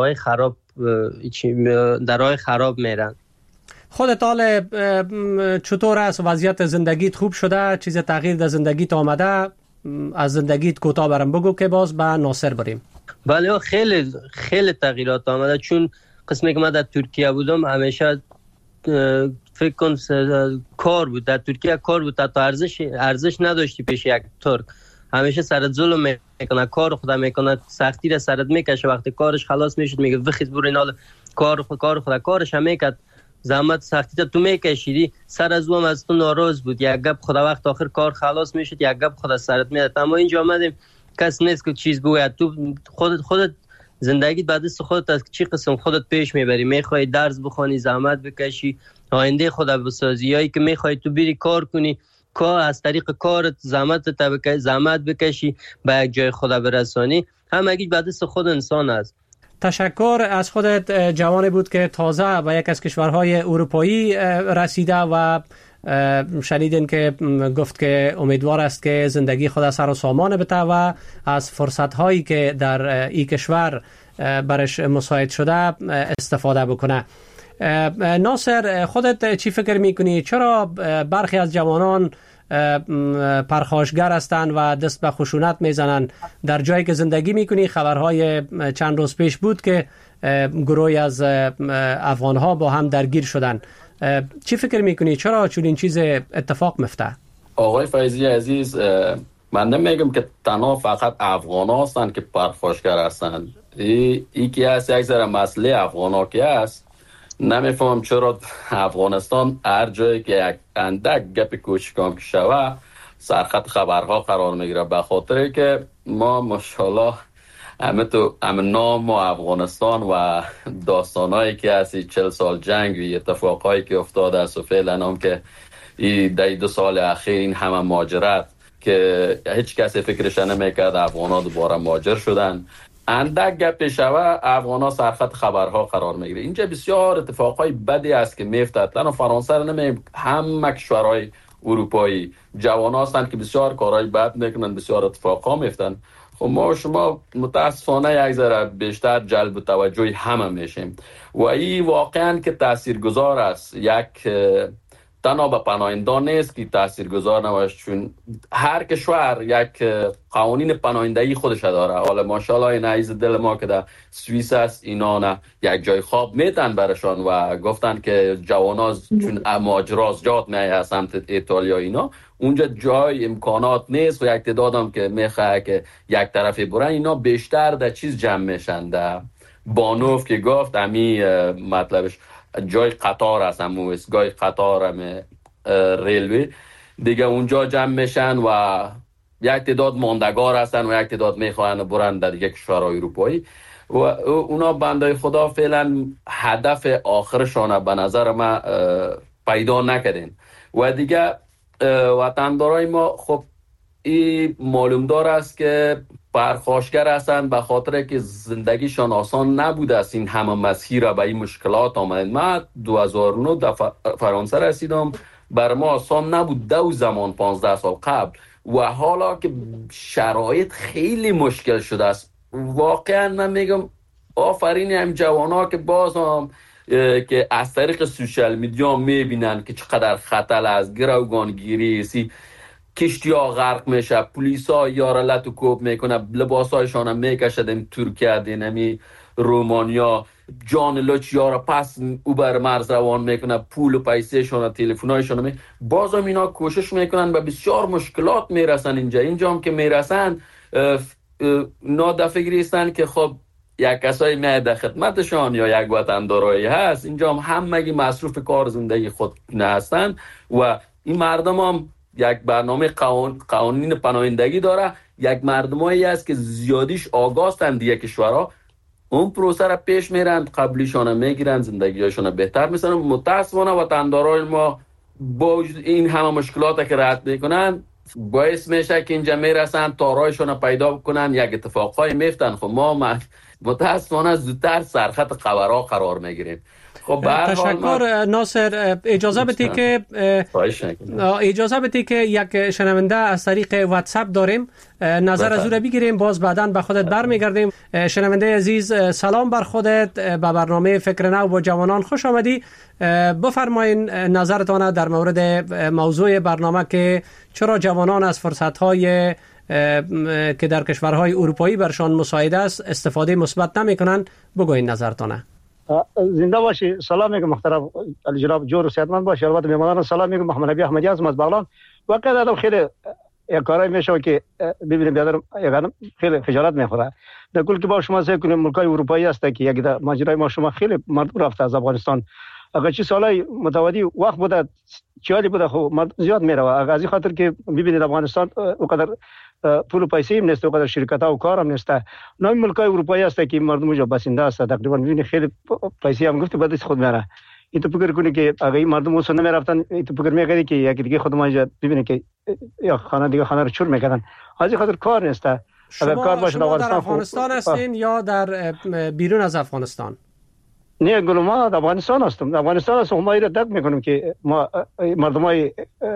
راه خراب میرن. خودت حال چطور است؟ وضعیت زندگیت خوب شده؟ چیز تغییر در زندگیت آمده؟ از زندگیت کوتاه برام بگو که باز به ناصر بریم. بله خیلی خیلی تغییرات آمده، چون قسمی که من در ترکیه بودم همیشه فکر کن کار بود در ترکیه، کار بود، تا ارزش نداشتی پیش یک ترک. همیشه سرت ظلم میکنه، کار خدا میکنه، سختی را سرت میکشه. وقتی کارش خلاص میشد میگه وخیز برو اینال کار خدا، کارش هم میکرد، زحمت سختی تو میکشیدی، سر از اون از تو ناراض بود. یک گپ خدا وقت آخر کار خلاص میشد یک گپ خدا سرت میاد. اما اینجا آمدیم کس نیست که چیز بگوید، تو خودت زندگی بعد از خودت از چی قسم خودت پیش میبری. میخوای درس بخونی، زحمت بکشی، آینده خدا بسازی، هایی که میخوای تو بری کار کنی، کار از طریق کارت زحمت بکشی به یک جای خدا برسانی، همگی بعد از خود انسان است. تشکر از خودت. جوانی بود که تازه به یک از کشورهای اروپایی رسیده و شنیدین که گفت که امیدوار است که زندگی خود سر و سامان بده و از فرصت‌هایی که در این کشور برش مساعد شده استفاده بکنه. ناصر، خودت چی فکر میکنی؟ چرا برخی از جوانان پرخاشگر هستند و دست به خشونت میزنند؟ در جایی که زندگی میکنی خبرهای چند روز پیش بود که گروهی از افغانها با هم درگیر شدند. چی فکر میکنی؟ چرا چنین چیز اتفاق میفته؟ آقای فیضی عزیز، من نمیگم که تنها فقط افغان ها هستند که پرخاشگر هستند. ای که هست یک ذره مسئله افغان ها که هست. نمیفهم چرا افغانستان هر جایی که یک اندک گپ کوچکام که شوه سرخط خبرها قرار میگیره، به خاطر که ما ماشاءالله همه نام و افغانستان و داستانهایی که هستی 40 سال جنگ و اتفاقهایی که افتاده است و فعلا هم که این 2 سال اخیر این همه مهاجرت که هیچ کسی فکرش نمیکرد افغانا دوباره مهاجر شدن، اندک گپ شوه افغانا سرخط خبرها قرار میگیره. اینجا بسیار اتفاقهای بدی است که میفته. تنها فرانسه رو نمیم، همه کشورهای اروپایی جوان هستند که بسیار کارهای بد میکنن، بسیار اتفاقها میفتن. خب ما شما متاسفانه یک ذره بیشتر جلب توجه همه میشیم و این واقعا که تاثیرگذار است. یک تنها به پناهندگان نیست که تاثیرگذار نباشه، چون هر کشور یک قوانین پناهندگی خودش داره. حالا ماشاءالله این عزیز دل ما که در سوئیس است، اینا نه یک جای خواب میتن برشان و گفتن که جوانا چون مهاجرات جات میای سمت ایتالیا اینا اونجا جای امکانات نیست و یک تعدادم که میخواه که یک طرفی برن، اینا بیشتر در چیز جمع میشن. در بانوف که گفت امی مطلبش جای قطار هست، همون اسگاه قطار هم ریلوی دیگه، اونجا جمع میشن و یک تعداد ماندگار هستن و یک تعداد میخواهن برن در دیگه کشورهای اروپایی و اونا بنده خدا فعلا هدف آخرشانه به نظر ما پیدا نکردین و دیگه وطندارای ما خب این معلوم دار است که پرخاشگر هستند به خاطر که زندگیشان آسان نبوده است. این همه مسیر را به این مشکلات آمدن. من 2009 در فرانسه رسیدم، بر ما آسان نبود دو زمان 15 سال قبل و حالا که شرایط خیلی مشکل شده است. واقعا من میگم آفرین هم جوانا که باز هم که از طریق سوشال میدیا میبینن که چقدر خطر از گروگانگیری سی کشتی ها غرق میشه، پلیس ها یارا لط و کوب میکنه، لباس هایشان هم میکشه دیم ترکیه دینمی رومانیا، جان لچ یارا پس او بر مرز روان میکنه، پول و پیسه شان تلفن هایشان باز هم اینا کوشش میکنن و بسیار مشکلات میرسن. اینجا هم که میرسن نادفکری هستن که خب یک کسایی میاد خدمتشان یا یک وطندارایی هست. اینجا هم همگی مصروف کار زندگی خود هستن و این مردم هم یک برنامه قوانین پناهندگی داره. یک مردمایی است که زیادیش آگاهستند دیگه کشورها، اون پروسه را پیش میرن، قبلیشان میگیرن، زندگیشان بهتر میسنن. متاسفانه وطندارای ما با این همه مشکلات که رد میکنن باعث میشه که اینجا میرسن تا راهشون پیدا بکنن، یک اتفاقای میفتن. خب ما متاسفانه زودتر سرخط خبرها قرار میگیریم. خب تشکر ناصر. اجازه بدی که یک شنونده از طریق واتساپ داریم، نظر از او را بگیریم، باز بعداً به خودت برمیگردیم. شنونده عزیز سلام بر خودت، به برنامه فکر نو با جوانان خوش آمدی. بفرمایید نظرتان در مورد موضوع برنامه که چرا جوانان از فرصت‌های که در کشورهای اروپایی برشان مساعد است استفاده مثبت نمی‌کنند. بگوین نظرتان. زنده باشی. سلام میگم محترم جناب جور صحتمند باشی. البته میهمانان سلام میگم. محمد نبی احمدی هستم از بغلان. واقعا آدم خیلی یک کاری میشه که ببینیم بیادر یگانم خیلی خجالت میخوره. در کل که با شما سه کنیم ملکای اروپایی هست که یک ماجرای ما شما خیلی مردم رفته از افغانستان. اگر چی سالای متوالی وقت بوده چالی بوده خب مردم زیاد میره. اگر از این خاطر که ببینید افغانستان اونقدر پول و پیسه هم نیست، اونقدر شرکت ها و کار هم نیست. نام ملکای اروپایی هست که مردم اونجا بسنده است. تقریبا ببینید خیلی پیسه هم گفت بعدش خود میره. این تو فکر کنی که اگر این مردم اون سنه میرفتن این تو فکر میکردی که یکی دیگه خود ما اینجا ببینید که یا خانه دیگه خانه رو چور میکردن. از این خاطر کار نیست. اگر کار باشه در افغانستان هستین یا در بیرون از افغانستان؟ نه گلو ما در افغانستان هستم. افغانستان هستم. ما ایراد درک میکنیم که ما مردمای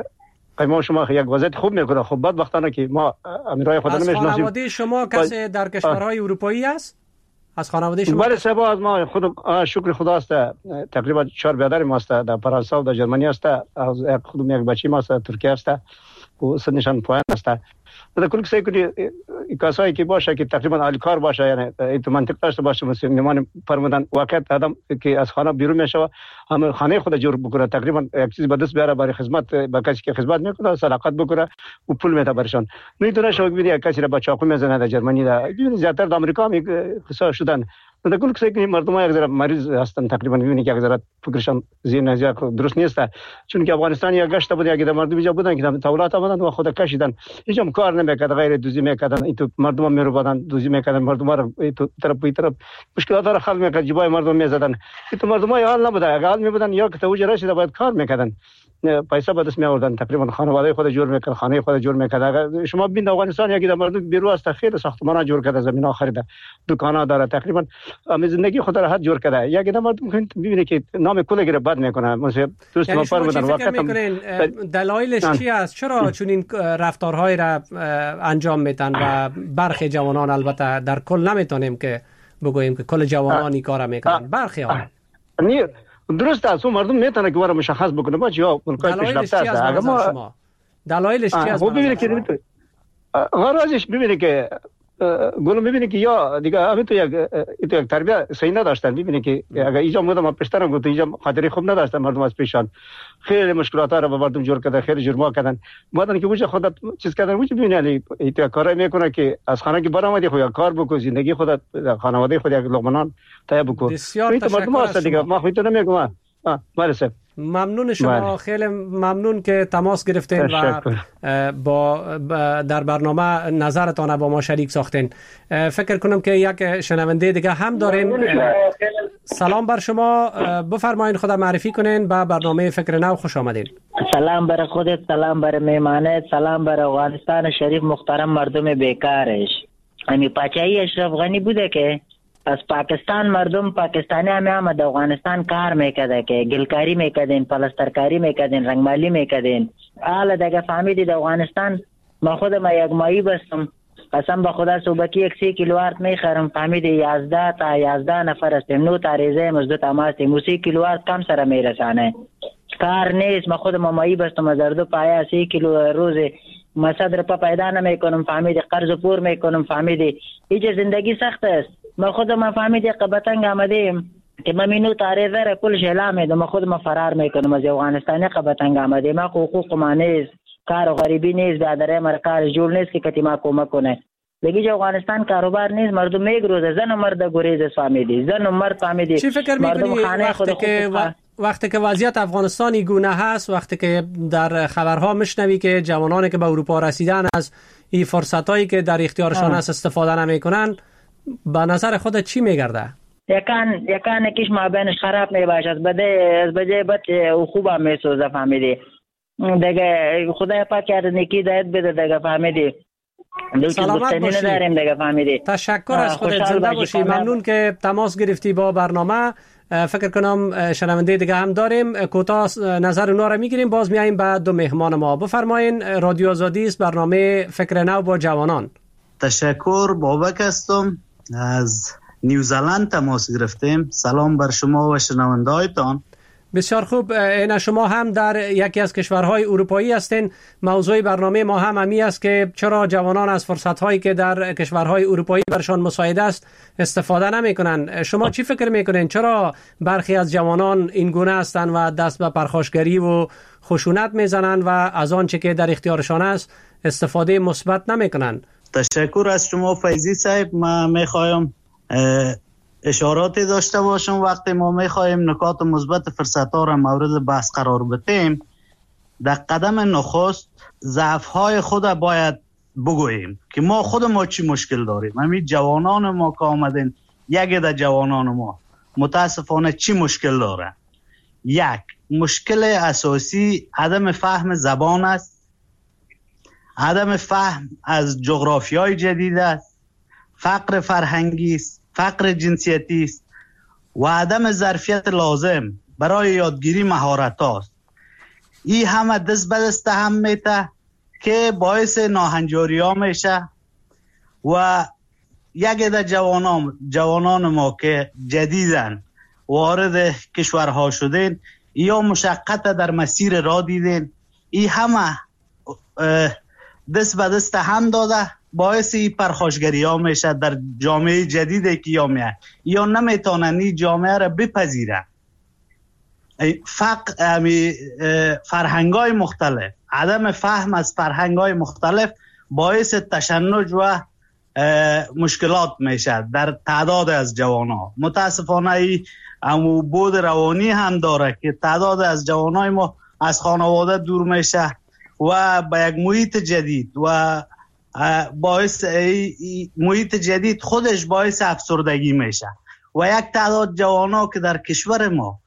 ما شما یک وضعیت خوب میکنه. خب بعد وقتانه که ما امیرای خدا نمیشناسیم. از خانواده شما کسی در کشورهای اروپایی است؟ از خانواده شما؟ بله صاحب از ما خودم شکر خدا است. تقریبا 4 برادر ما است. در فرانسه و در ژرمنی است. از خودم یک بچی ما است ترکیه است و سنشان پایین است. در کل کسی که کسایی که باشه که تقریبا عالی کار باشه، یعنی این تو منطقه داشته باشه، مسلمان فرمودن واقعا آدم که از خانه بیرون میشه هم خانه خود جور بکنه، تقریبا یک چیز به دست بیاره برای خدمت به کسی که خدمت میکنه، صداقت بکنه و پول میده برشان. نمیتونه شو ببینی کسی را با چاقو میزنه در ژرمنی، در زیاتر در آمریکا هم قصه شدن. در کل کسی که مردم یک ذره مریض هستن، تقریبا میبینی که یک ذره فکرشان ذهن درست نیست، چون که افغانستان یک گشت بود، یک مردم اینجا بودن که تولات آمدن و خود کشیدن، اینجا کار نمیکرد، غیر دوزی میکردن، این تو مردم میروادن دوزی میکردن، مردم را تو طرف مشکلات را حل میکرد، جیبای مردم میزدن. این تو مردم های حال نبوده، اگر حال میبودن یا که توجه رسیده باید کار میکردن، پیسه به دست می آوردن، تقریبا خانواده خود جور میکرد، خانه خود جور میکرد. اگر شما ببینید افغانستان یکی در مردم بیرو است، خیلی ساختمانا جور کرده، زمینا خریده، دکانا داره، تقریبا زندگی خود را حد جور کرده. یکی در مردم ببینید که نام کل گره بد میکنه. مثلا دوست ما فرمودن وقت دلایلش چی است؟ چرا چون این رفتارهای را انجام میدن و برخی جوانان، البته در کل نمیتونیم که بگوییم که کل جوانان این کارا میکنن، برخی ها درست است، مردم میتونه که وره مشخص بکنه باشه یا ملکای پیشرفته است. اگر ما دلایلش چی است؟ ببینید که غرضش ببینید که گلو ببینید که یا دیگه همین تو یک تربیت صحیح نداشتن. ببینید که اگر اینجا ما پیشترم گفتم اینجا خاطری خوب نداشتن مردم از پیشان، خیلی مشکلات را به مردم جور کردن، خیلی جرما کردن. بعدن که وجه خودت چیز کردن، وجه ببینید این کارای میکنه که از خانه که برآمدی خو یا کار بکو، زندگی خودت خانواده خود یک لقمه طیب بکو. این تو مردم است دیگه، ما خودت نمیگم. بله سر ممنون شما، خیلی ممنون که تماس گرفتین و با در برنامه نظرتان با ما شریک ساختین. فکر کنم که یک شنونده دیگه هم داریم. سلام بر شما، بفرمایید خدا معرفی کنین با برنامه فکر نو. خوش آمدین. سلام بر خودت، سلام بر میمانت، سلام بر افغانستان شریف محترم مردم بیکارش. امی پاچایی اشرف غنی بوده که از پاکستان مردم پاکستانی هم در افغانستان کار میکرده که گلکاری میکردین، پلسترکاری میکردین، رنگمالی میکردین. حالا دیگه فهمیدی در افغانستان ما خودم یک ماهی بستم، قسم به خدا صبحی یک 3 کیلووات میخرم. فهمیدی 11 نفر هستیم، 9 تا ریزه مزد تماستیم، 3 کیلووات کم سره میرسانه. کار نیست، ما خودم ماهی بستم از دو پایا 3 کیلو روزی مصدر پا پیدا نمیکنم. فهمیدی قرض پور میکنم. فهمیدی اینجا زندگی سخت است. ما خودم فهمیدی قبطنگ آمدیم که ما مینو تاریزه را کل شلا میدم، ما خودم فرار میکنم از افغانستانی قبطنگ آمدیم. ما حقوق ما نیست، کار و غریبی نیست، بیادره مر کار جور نیست که کتی ما کمک کنه. دیگه افغانستان کاروبار نیست، مردم میگروزه، زن و مرد گریز. فهمیدی زن و مرد فهمیدی. چی فکر میکنی وقتی که وضعیت افغانستانی گونه هست، وقتی که در خبرها میشنوی که جوانانی که به اروپا رسیدن از این فرصتایی که در اختیارشان است استفاده نمیکنن، به نظر خودت چی میگرده؟ یکان کیش ما بینش خراب میباشه، از بجای بد خوبه میسوزه. فهمیدی دیگه خدای پاک یاد نیکی دایت بده دیگه. فهمیدی سلامت باشی. تشکر از خودت، زنده باشی. ممنون که تماس گرفتی با برنامه. فکر کنم شنونده دیگه هم داریم، کوتاه نظر اونا رو میگیریم، باز میایم بعد دو مهمان ما. بفرمایین. رادیو آزادی است، برنامه فکر نو با جوانان. تشکر، بابک هستم از نیوزلند تماس گرفتیم. سلام بر شما و شنونده هایتان. بسیار خوب. این شما هم در یکی از کشورهای اروپایی هستین. موضوع برنامه ما هم همی است که چرا جوانان از فرصت‌هایی که در کشورهای اروپایی برشان مساعد است استفاده نمی‌کنند. شما چی فکر می‌کنین چرا برخی از جوانان این گونه هستند و دست به پرخاشگری و خشونت می‌زنند و از آنچه که در اختیارشان است استفاده مثبت نمی‌کنند؟ تشکر از شما فیضی صاحب. من می‌خوایم اشاراتی داشته باشم. وقتی ما میخواهیم نکات مثبت فرصت‌ها را مورد بحث قرار بدیم، در قدم نخست ضعف‌های خود باید بگوییم که ما خود ما چی مشکل داریم. همین جوانان ما که آمدن، یک در جوانان ما متاسفانه چی مشکل داره؟ یک مشکل اساسی عدم فهم زبان است، عدم فهم از جغرافیای جدید است، فقر فرهنگی است، فقر جنسیتی است و عدم ظرفیت لازم برای یادگیری مهارت است. این همه دست به دست هم میته که باعث ناهنجاری ها میشه و یک عده جوانان ما که جدیدن وارد کشورها شدن یا مشقت در مسیر را دیدن، این همه دست به دست هم داده باعث پرخاشگری ها میشه در جامعه جدیدی که یا نمیتونن این جامعه را بپذیرن. فرهنگای مختلف، عدم فهم از فرهنگای مختلف باعث تشنج و مشکلات میشه در تعداد از جوانان. متاسفانه این بود روانی هم داره که تعداد از جوانای ما از خانواده دور میشه و به یک محیط جدید و باعث محیط جدید خودش باعث افسردگی میشه و یک تعداد جوانا که در کشور ما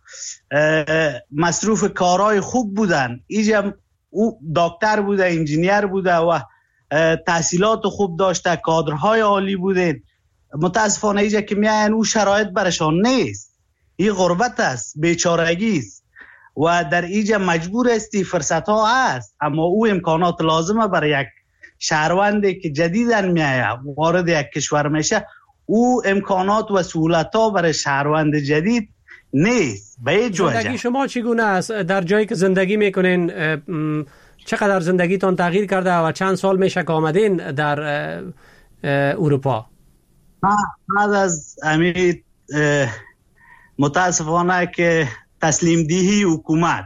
مصروف کارهای خوب بودن، اینجا او دکتر بوده، انجینیر بوده و تحصیلات خوب داشته، کادرهای عالی بوده، متاسفانه اینجا که میاین او شرایط برشان نیست. این غربت است، بیچارگی است و در اینجا مجبور استی فرصت ها هست، اما او امکانات لازمه برای یک شهروندی که جدیدن میایه وارد یک کشور میشه، او امکانات و سهولت ها برای شهروند جدید نیست. به زندگی شما چگونه است؟ در جایی که زندگی میکنین چقدر زندگیتان تغییر کرده و چند سال میشه که آمدین در اروپا؟ بعد از امید متاسفانه که تسلیم دیهی حکومت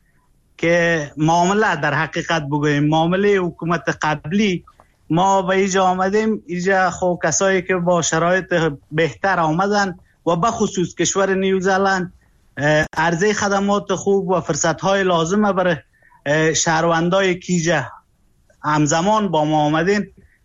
که معامله در حقیقت بگویم معامله حکومت قبلی، ما به اینجا آمدیم. اینجا خب کسایی که با شرایط بهتر آمدن و بخصوص کشور نیوزلند عرضه خدمات خوب و فرصت‌های لازمه برای شهروندای کیجا همزمان با ما آمدین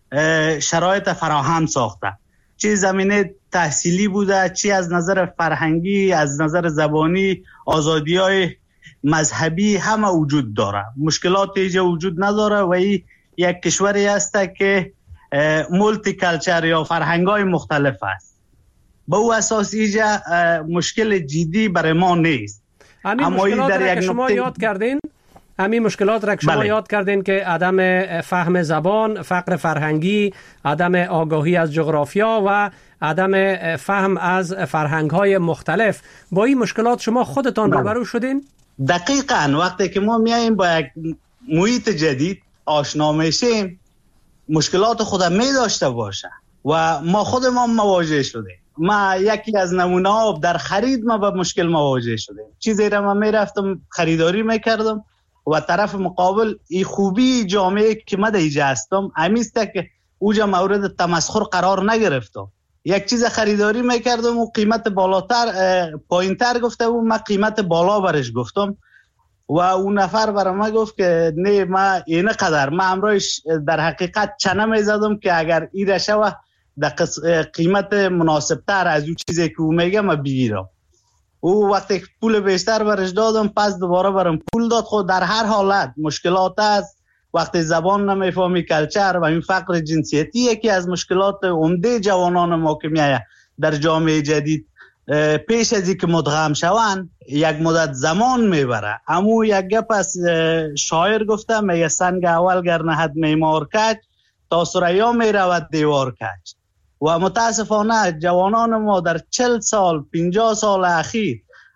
شرایط فراهم ساخته، چی زمینه تحصیلی بوده، چی از نظر فرهنگی، از نظر زبانی، آزادی‌های مذهبی همه وجود داره. مشکلات اینجا وجود نداره و این یک کشوری است که مولتی کلچر یا فرهنگ‌های مختلف است. به او اساس اینجا مشکل جدی برای ما نیست. اما مشکلات را که شما یاد کردین، همین مشکلات را که شما یاد کردین که عدم فهم زبان، فقر فرهنگی، عدم آگاهی از جغرافیا و عدم فهم از فرهنگ‌های مختلف، با این مشکلات شما خودتان روبرو شدین؟ دقیقاً وقتی که ما میاییم با یک محیط جدید آشنا میشیم، مشکلات خودم می داشته باشه و ما خودمون مواجه شدیم. ما یکی از نمونه ها در خرید ما با مشکل مواجه شدیم. چیزی را من میرفتم خریداری میکردم و طرف مقابل این خوبی جامعه که من اینجا هستم همیسته که اوجا مورد تمسخر قرار نگرفتم. یک چیز خریداری میکردم و قیمت بالاتر پایینتر گفته و من قیمت بالا برش گفتم و اون نفر برای من گفت که نه ما اینه قدر، من امروز در حقیقت چنه میزدم که اگر این رشه در قیمت مناسب تر از اون چیزی که او میگه ما بگیرم. او وقتی پول بیشتر برش دادم پس دوباره برام پول داد. خود در هر حالت مشکلات است. وقتی زبان نمیفهمی، کلچر و این فقر جنسیتی یکی از مشکلات عمده جوانان ما که میایه در جامعه جدید پیش از اینکه مدغم شوند یک مدت زمان میبره. اما یک گپ از شاعر گفته میگه سنگ اول گر نهد معمار کج تا ثریا میرود دیوار کج. و متاسفانه جوانان ما در 40 سال 50 سال اخیر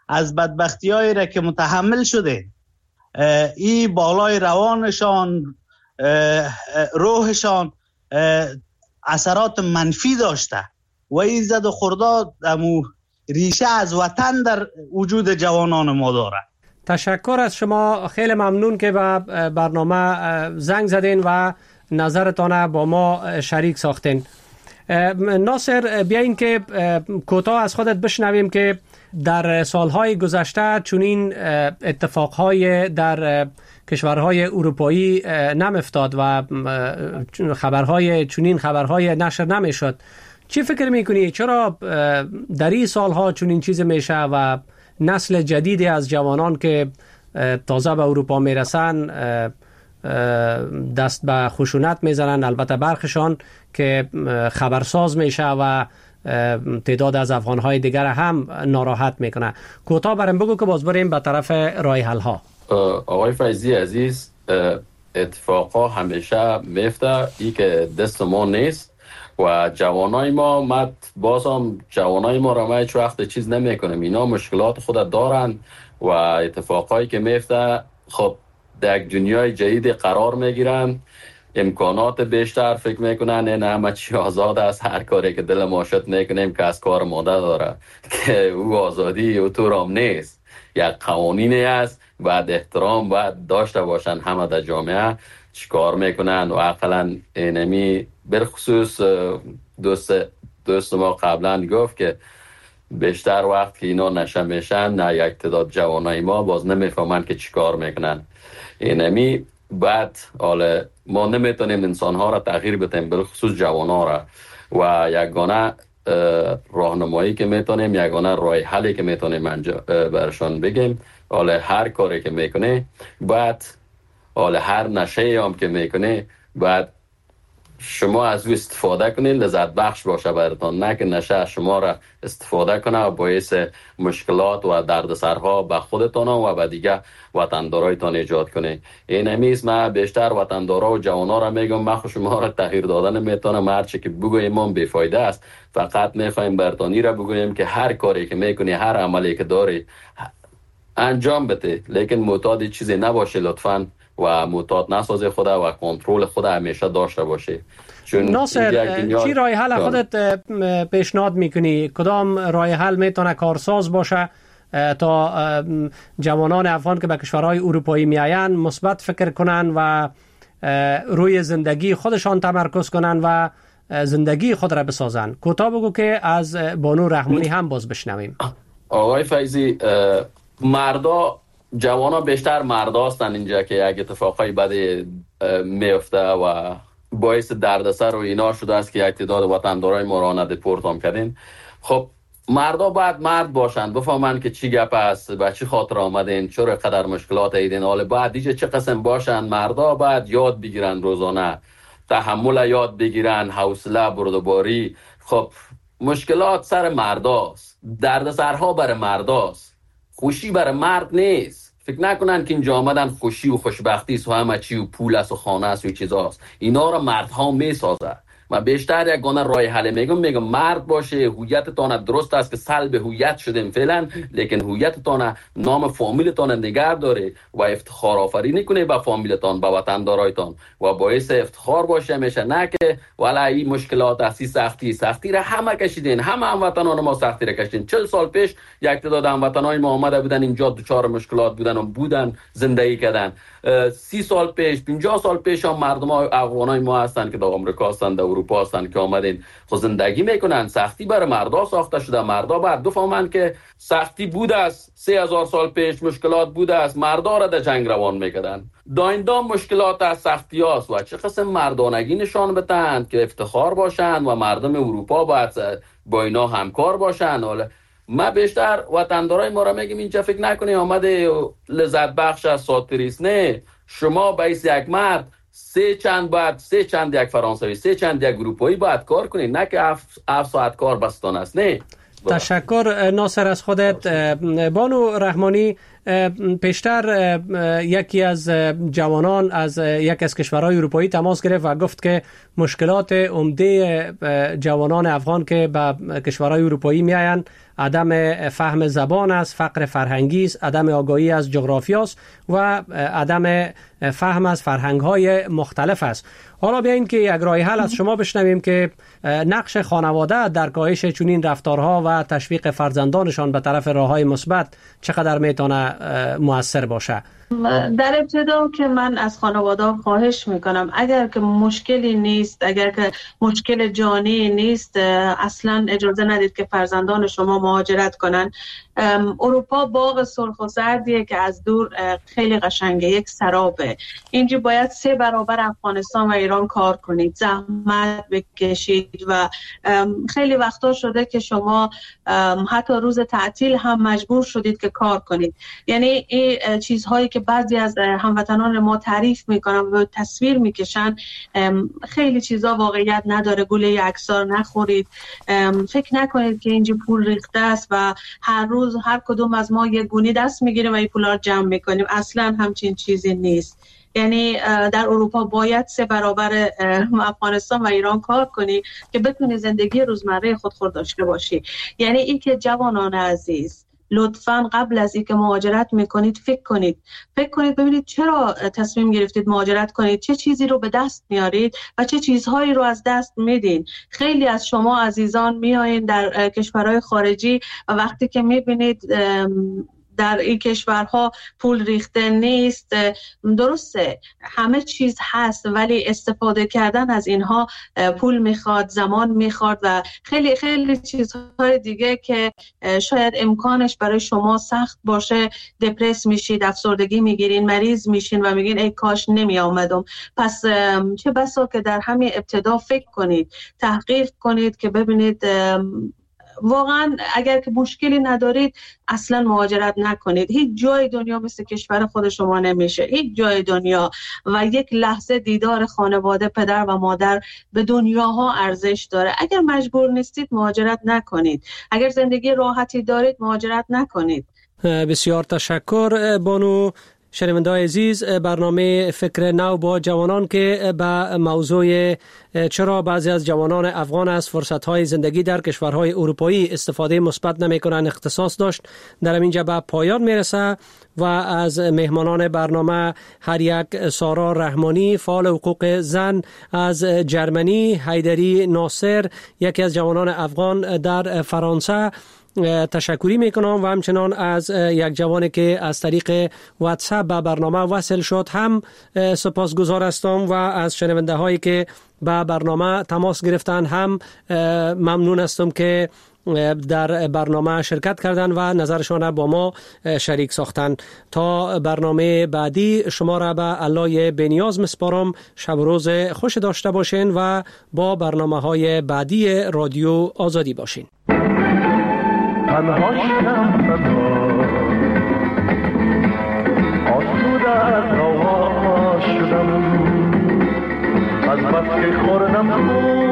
از بدبختی هایی را که متحمل شده، این بالای روانشان، روحشان اثرات منفی داشته و این زد و خورداد ریشه از وطن در وجود جوانان ما داره. تشکر از شما، خیلی ممنون که به برنامه زنگ زدین و نظرتان با ما شریک ساختین. ناصر، بیاین که کوتاه از خودت بشنویم که در سالهای گذشته چنین اتفاقهای در کشورهای اروپایی نمیفتاد و چنین خبرهای نشر نمیشد. چی فکر میکنی؟ چرا در این سالها چنین چیز میشه و نسل جدیدی از جوانان که تازه به اروپا میرسن دست به خشونت میزنن، البته برخشان که خبرساز میشه و تعداد از افغانهای دیگر هم ناراحت میکنه؟ کوتاه برام بگو که باز بریم به طرف راه حل ها. آقای فیضی عزیز، اتفاقا همیشه میفته، این که دست ما نیست و جوانای ما بازم جوانای ما را ما هیچ وقت چیز نمیکنیم. اینا مشکلات خود دارن و اتفاقایی که میفته خب در یک دنیای جدید قرار میگیرن، امکانات بیشتر فکر میکنن نه همه چی آزاد است، هر کاری که دل ما شد میکنیم که از کار ماده داره که او آزادی او طور هم نیست. یک قوانینی است باید احترام باید داشته باشن همه در جامعه. چیکار میکنن و اقلا اینمی بالخصوص دوست ما قبلا گفت که بیشتر وقت که اینا نشه میشن نه یک تعداد جوانای ما باز نمیفهمن که چیکار میکنن. اینمی بعد حالا ما نمیتونیم انسانها را تغییر بدیم، بالخصوص جوانها را، و یگانه راهنمایی که میتونیم، یگانه راه حلی که میتونیم برشان بگیم، حالا هر کاری که میکنه بعد حالا هر نشه هم که میکنه بعد شما از او استفاده کنید، لذت بخش باشه براتون، نه که نشه شما را استفاده کنه و باعث مشکلات و دردسرها به خودتان و به دیگه وطندارایتان ایجاد کنه. این همیست من بیشتر وطندارا و جوانا را میگم، من شما را تغییر دادن میتونم، هرچی که بگویم ما بیفایده است، فقط میخوایم برتانی را بگویم که هر کاری که میکنی، هر عملی که داری انجام بده، لیکن معتاد چیزی نباشه لطفاً و معتاد نسازه خود و کنترل خود همیشه داشته باشه. ناصر، چی راه حل خودت پیشنهاد میکنی؟ کدام راه حل میتونه کارساز باشه تا جوانان افغان که به کشورهای اروپایی میاین مثبت فکر کنن و روی زندگی خودشان تمرکز کنن و زندگی خود را بسازن؟ کوتاه بگو که از بانو رحمانی هم باز بشنویم. آقای فیضی، جوانا بیشتر مردا هستن اینجا که یک اتفاقای بد میفته و باعث دردسر و اینا شده است که یک تعداد وطندارای ما را دپورت هم کردین. خب مردا باید مرد باشن، بفهمن که چی گپ است، با چی خاطر آمدین، چرا قدر مشکلات ایدین، حالا باید دیگه چه قسم باشن. مردا باید یاد بگیرن، روزانه تحمل یاد بگیرن، حوصله، بردباری. خب مشکلات سر مرداست، دردسرها برای مرداست، خوشی برای مرد نیست. فکر نکنن که اینجا آمدن خوشی و خوشبختی است و همه چی و پول است و خانه است و چیزاست. اینا را مردها میسازه. من بیشتر یگانه راه حل میگم مرد باشه، هویتتان درست است که سلب هویت شدیم فعلا، لیکن هویتتان، نام فامیلتان نگه داره و افتخار آفرینی کنه به فامیلتان، به وطندارایتان و باعث افتخار باشه میشه، نه که والا این مشکلات اسی سختی را همه کشیدین، همه هموطنان ما سختی را کشیدین. 40 سال پیش یک تعداد هموطنای ما آمده بودن اینجا دچار مشکلات بودن زندگی کردن. 30 سال پیش 50 سال پیش هم مردم افغانای ما هستن که در آمریکا هستن، در اروپا هستن که آمدین خود زندگی میکنن. سختی برای مردا ساخته شده. مردا باید بفهمن که سختی بوده است، 3000 سال پیش مشکلات بوده است، مردا را در جنگ روان میکردن. دایندام مشکلات از سختی هاست و چه قسم مردانگی نشان بدن که افتخار باشن و مردم اروپا باید با اینا همکار باشن. حالا ما بیشتر وطندارای ما را میگیم اینجا فکر نکنی آمده لذت بخش از ساتریست، نه، شما باید یک مرد سه چند یک فرانسوی، سه چند یک اروپایی باید کار کنید، نه که 7 ساعت کار بستان است. نه. تشکر ناصر از خودت. بانو رحمانی، پیشتر یکی از جوانان از یک از کشورهای اروپایی تماس گرفت و گفت که مشکلات عمده جوانان افغان که به کشورهای اروپایی میآیند عدم فهم زبان است، فقر فرهنگی است، عدم آگاهی از جغرافیا است و عدم فهم از فرهنگ‌های مختلف است. حالا بیاین که یک راه حل از شما بشنویم که نقش خانواده در کاهش چنین رفتارها و تشویق فرزندانشان به طرف راه‌های مثبت چقدر میتونه مؤثر باشه. در ابتدا که من از خانواده خواهش میکنم اگر که مشکلی نیست، اگر که مشکل جانی نیست، اصلا اجازه ندید که فرزندان شما مهاجرت کنن. اروپا باغ سرخ و زردیه که از دور خیلی قشنگه، یک سرابه. اینجا باید 3 برابر افغانستان و ایران کار کنید، زحمت بکشید و خیلی وقتا شده که شما حتی روز تعطیل هم مجبور شدید که کار کنید. یعنی این چیزهایی که بعضی از هموطنان ما تعریف میکنن و تصویر میکشن خیلی چیزا واقعیت نداره. گوله یکسار نخورید، فکر نکنید که اینجا پول ریخته است و هر روز هر کدوم از ما یک گونی دست میگیریم و این پولا رو جمع میکنیم. اصلا همچین چیزی نیست. یعنی در اروپا باید 3 برابر افغانستان و ایران کار کنی که بتونی زندگی روزمره خود داشته باشی. یعنی این که جوانان عزیز لطفاً قبل از اینکه مهاجرت میکنید فکر کنید ببینید چرا تصمیم گرفتید مهاجرت کنید، چه چیزی رو به دست میارید و چه چیزهایی رو از دست میدین. خیلی از شما عزیزان میایین در کشورهای خارجی و وقتی که میبینید در این کشورها پول ریخته نیست، درسته همه چیز هست ولی استفاده کردن از اینها پول میخواد، زمان میخواد و خیلی خیلی چیزهای دیگه که شاید امکانش برای شما سخت باشه. دپرس میشید، افسردگی میگیرین، مریض میشین و میگین ای کاش نمی آمدم. پس چه بسا که در همین ابتدا فکر کنید، تحقیق کنید که ببینید واقعا اگر که مشکلی ندارید اصلا مهاجرت نکنید. هیچ جای دنیا مثل کشور خود شما نمیشه، هیچ جای دنیا. و یک لحظه دیدار خانواده، پدر و مادر به دنیاها ارزش داره. اگر مجبور نیستید مهاجرت نکنید، اگر زندگی راحتی دارید مهاجرت نکنید. بسیار تشکر بانو. شنونده‌های عزیز، برنامه فکر نو با جوانان که به موضوع چرا بعضی از جوانان افغان از فرصت‌های زندگی در کشورهای اروپایی استفاده مثبت نمی‌کنند اختصاص داشت در اینجا به پایان میرسه و از مهمانان برنامه هر یک سارا رحمانی فعال حقوق زن از جرمنی، حیدری ناصر یکی از جوانان افغان در فرانسه تشکری میکنم و همچنان از یک جوانی که از طریق واتساپ به برنامه وصل شد هم سپاسگزار هستم و از شنونده هایی که به برنامه تماس گرفتن هم ممنون هستم که در برنامه شرکت کردن و نظرشان با ما شریک ساختن. تا برنامه بعدی شما را به الله بنیاز مسپارم. شب روز خوش داشته باشین و با برنامه های بعدی رادیو آزادی باشین. تنها آسوده روا شدم از بس که خوردم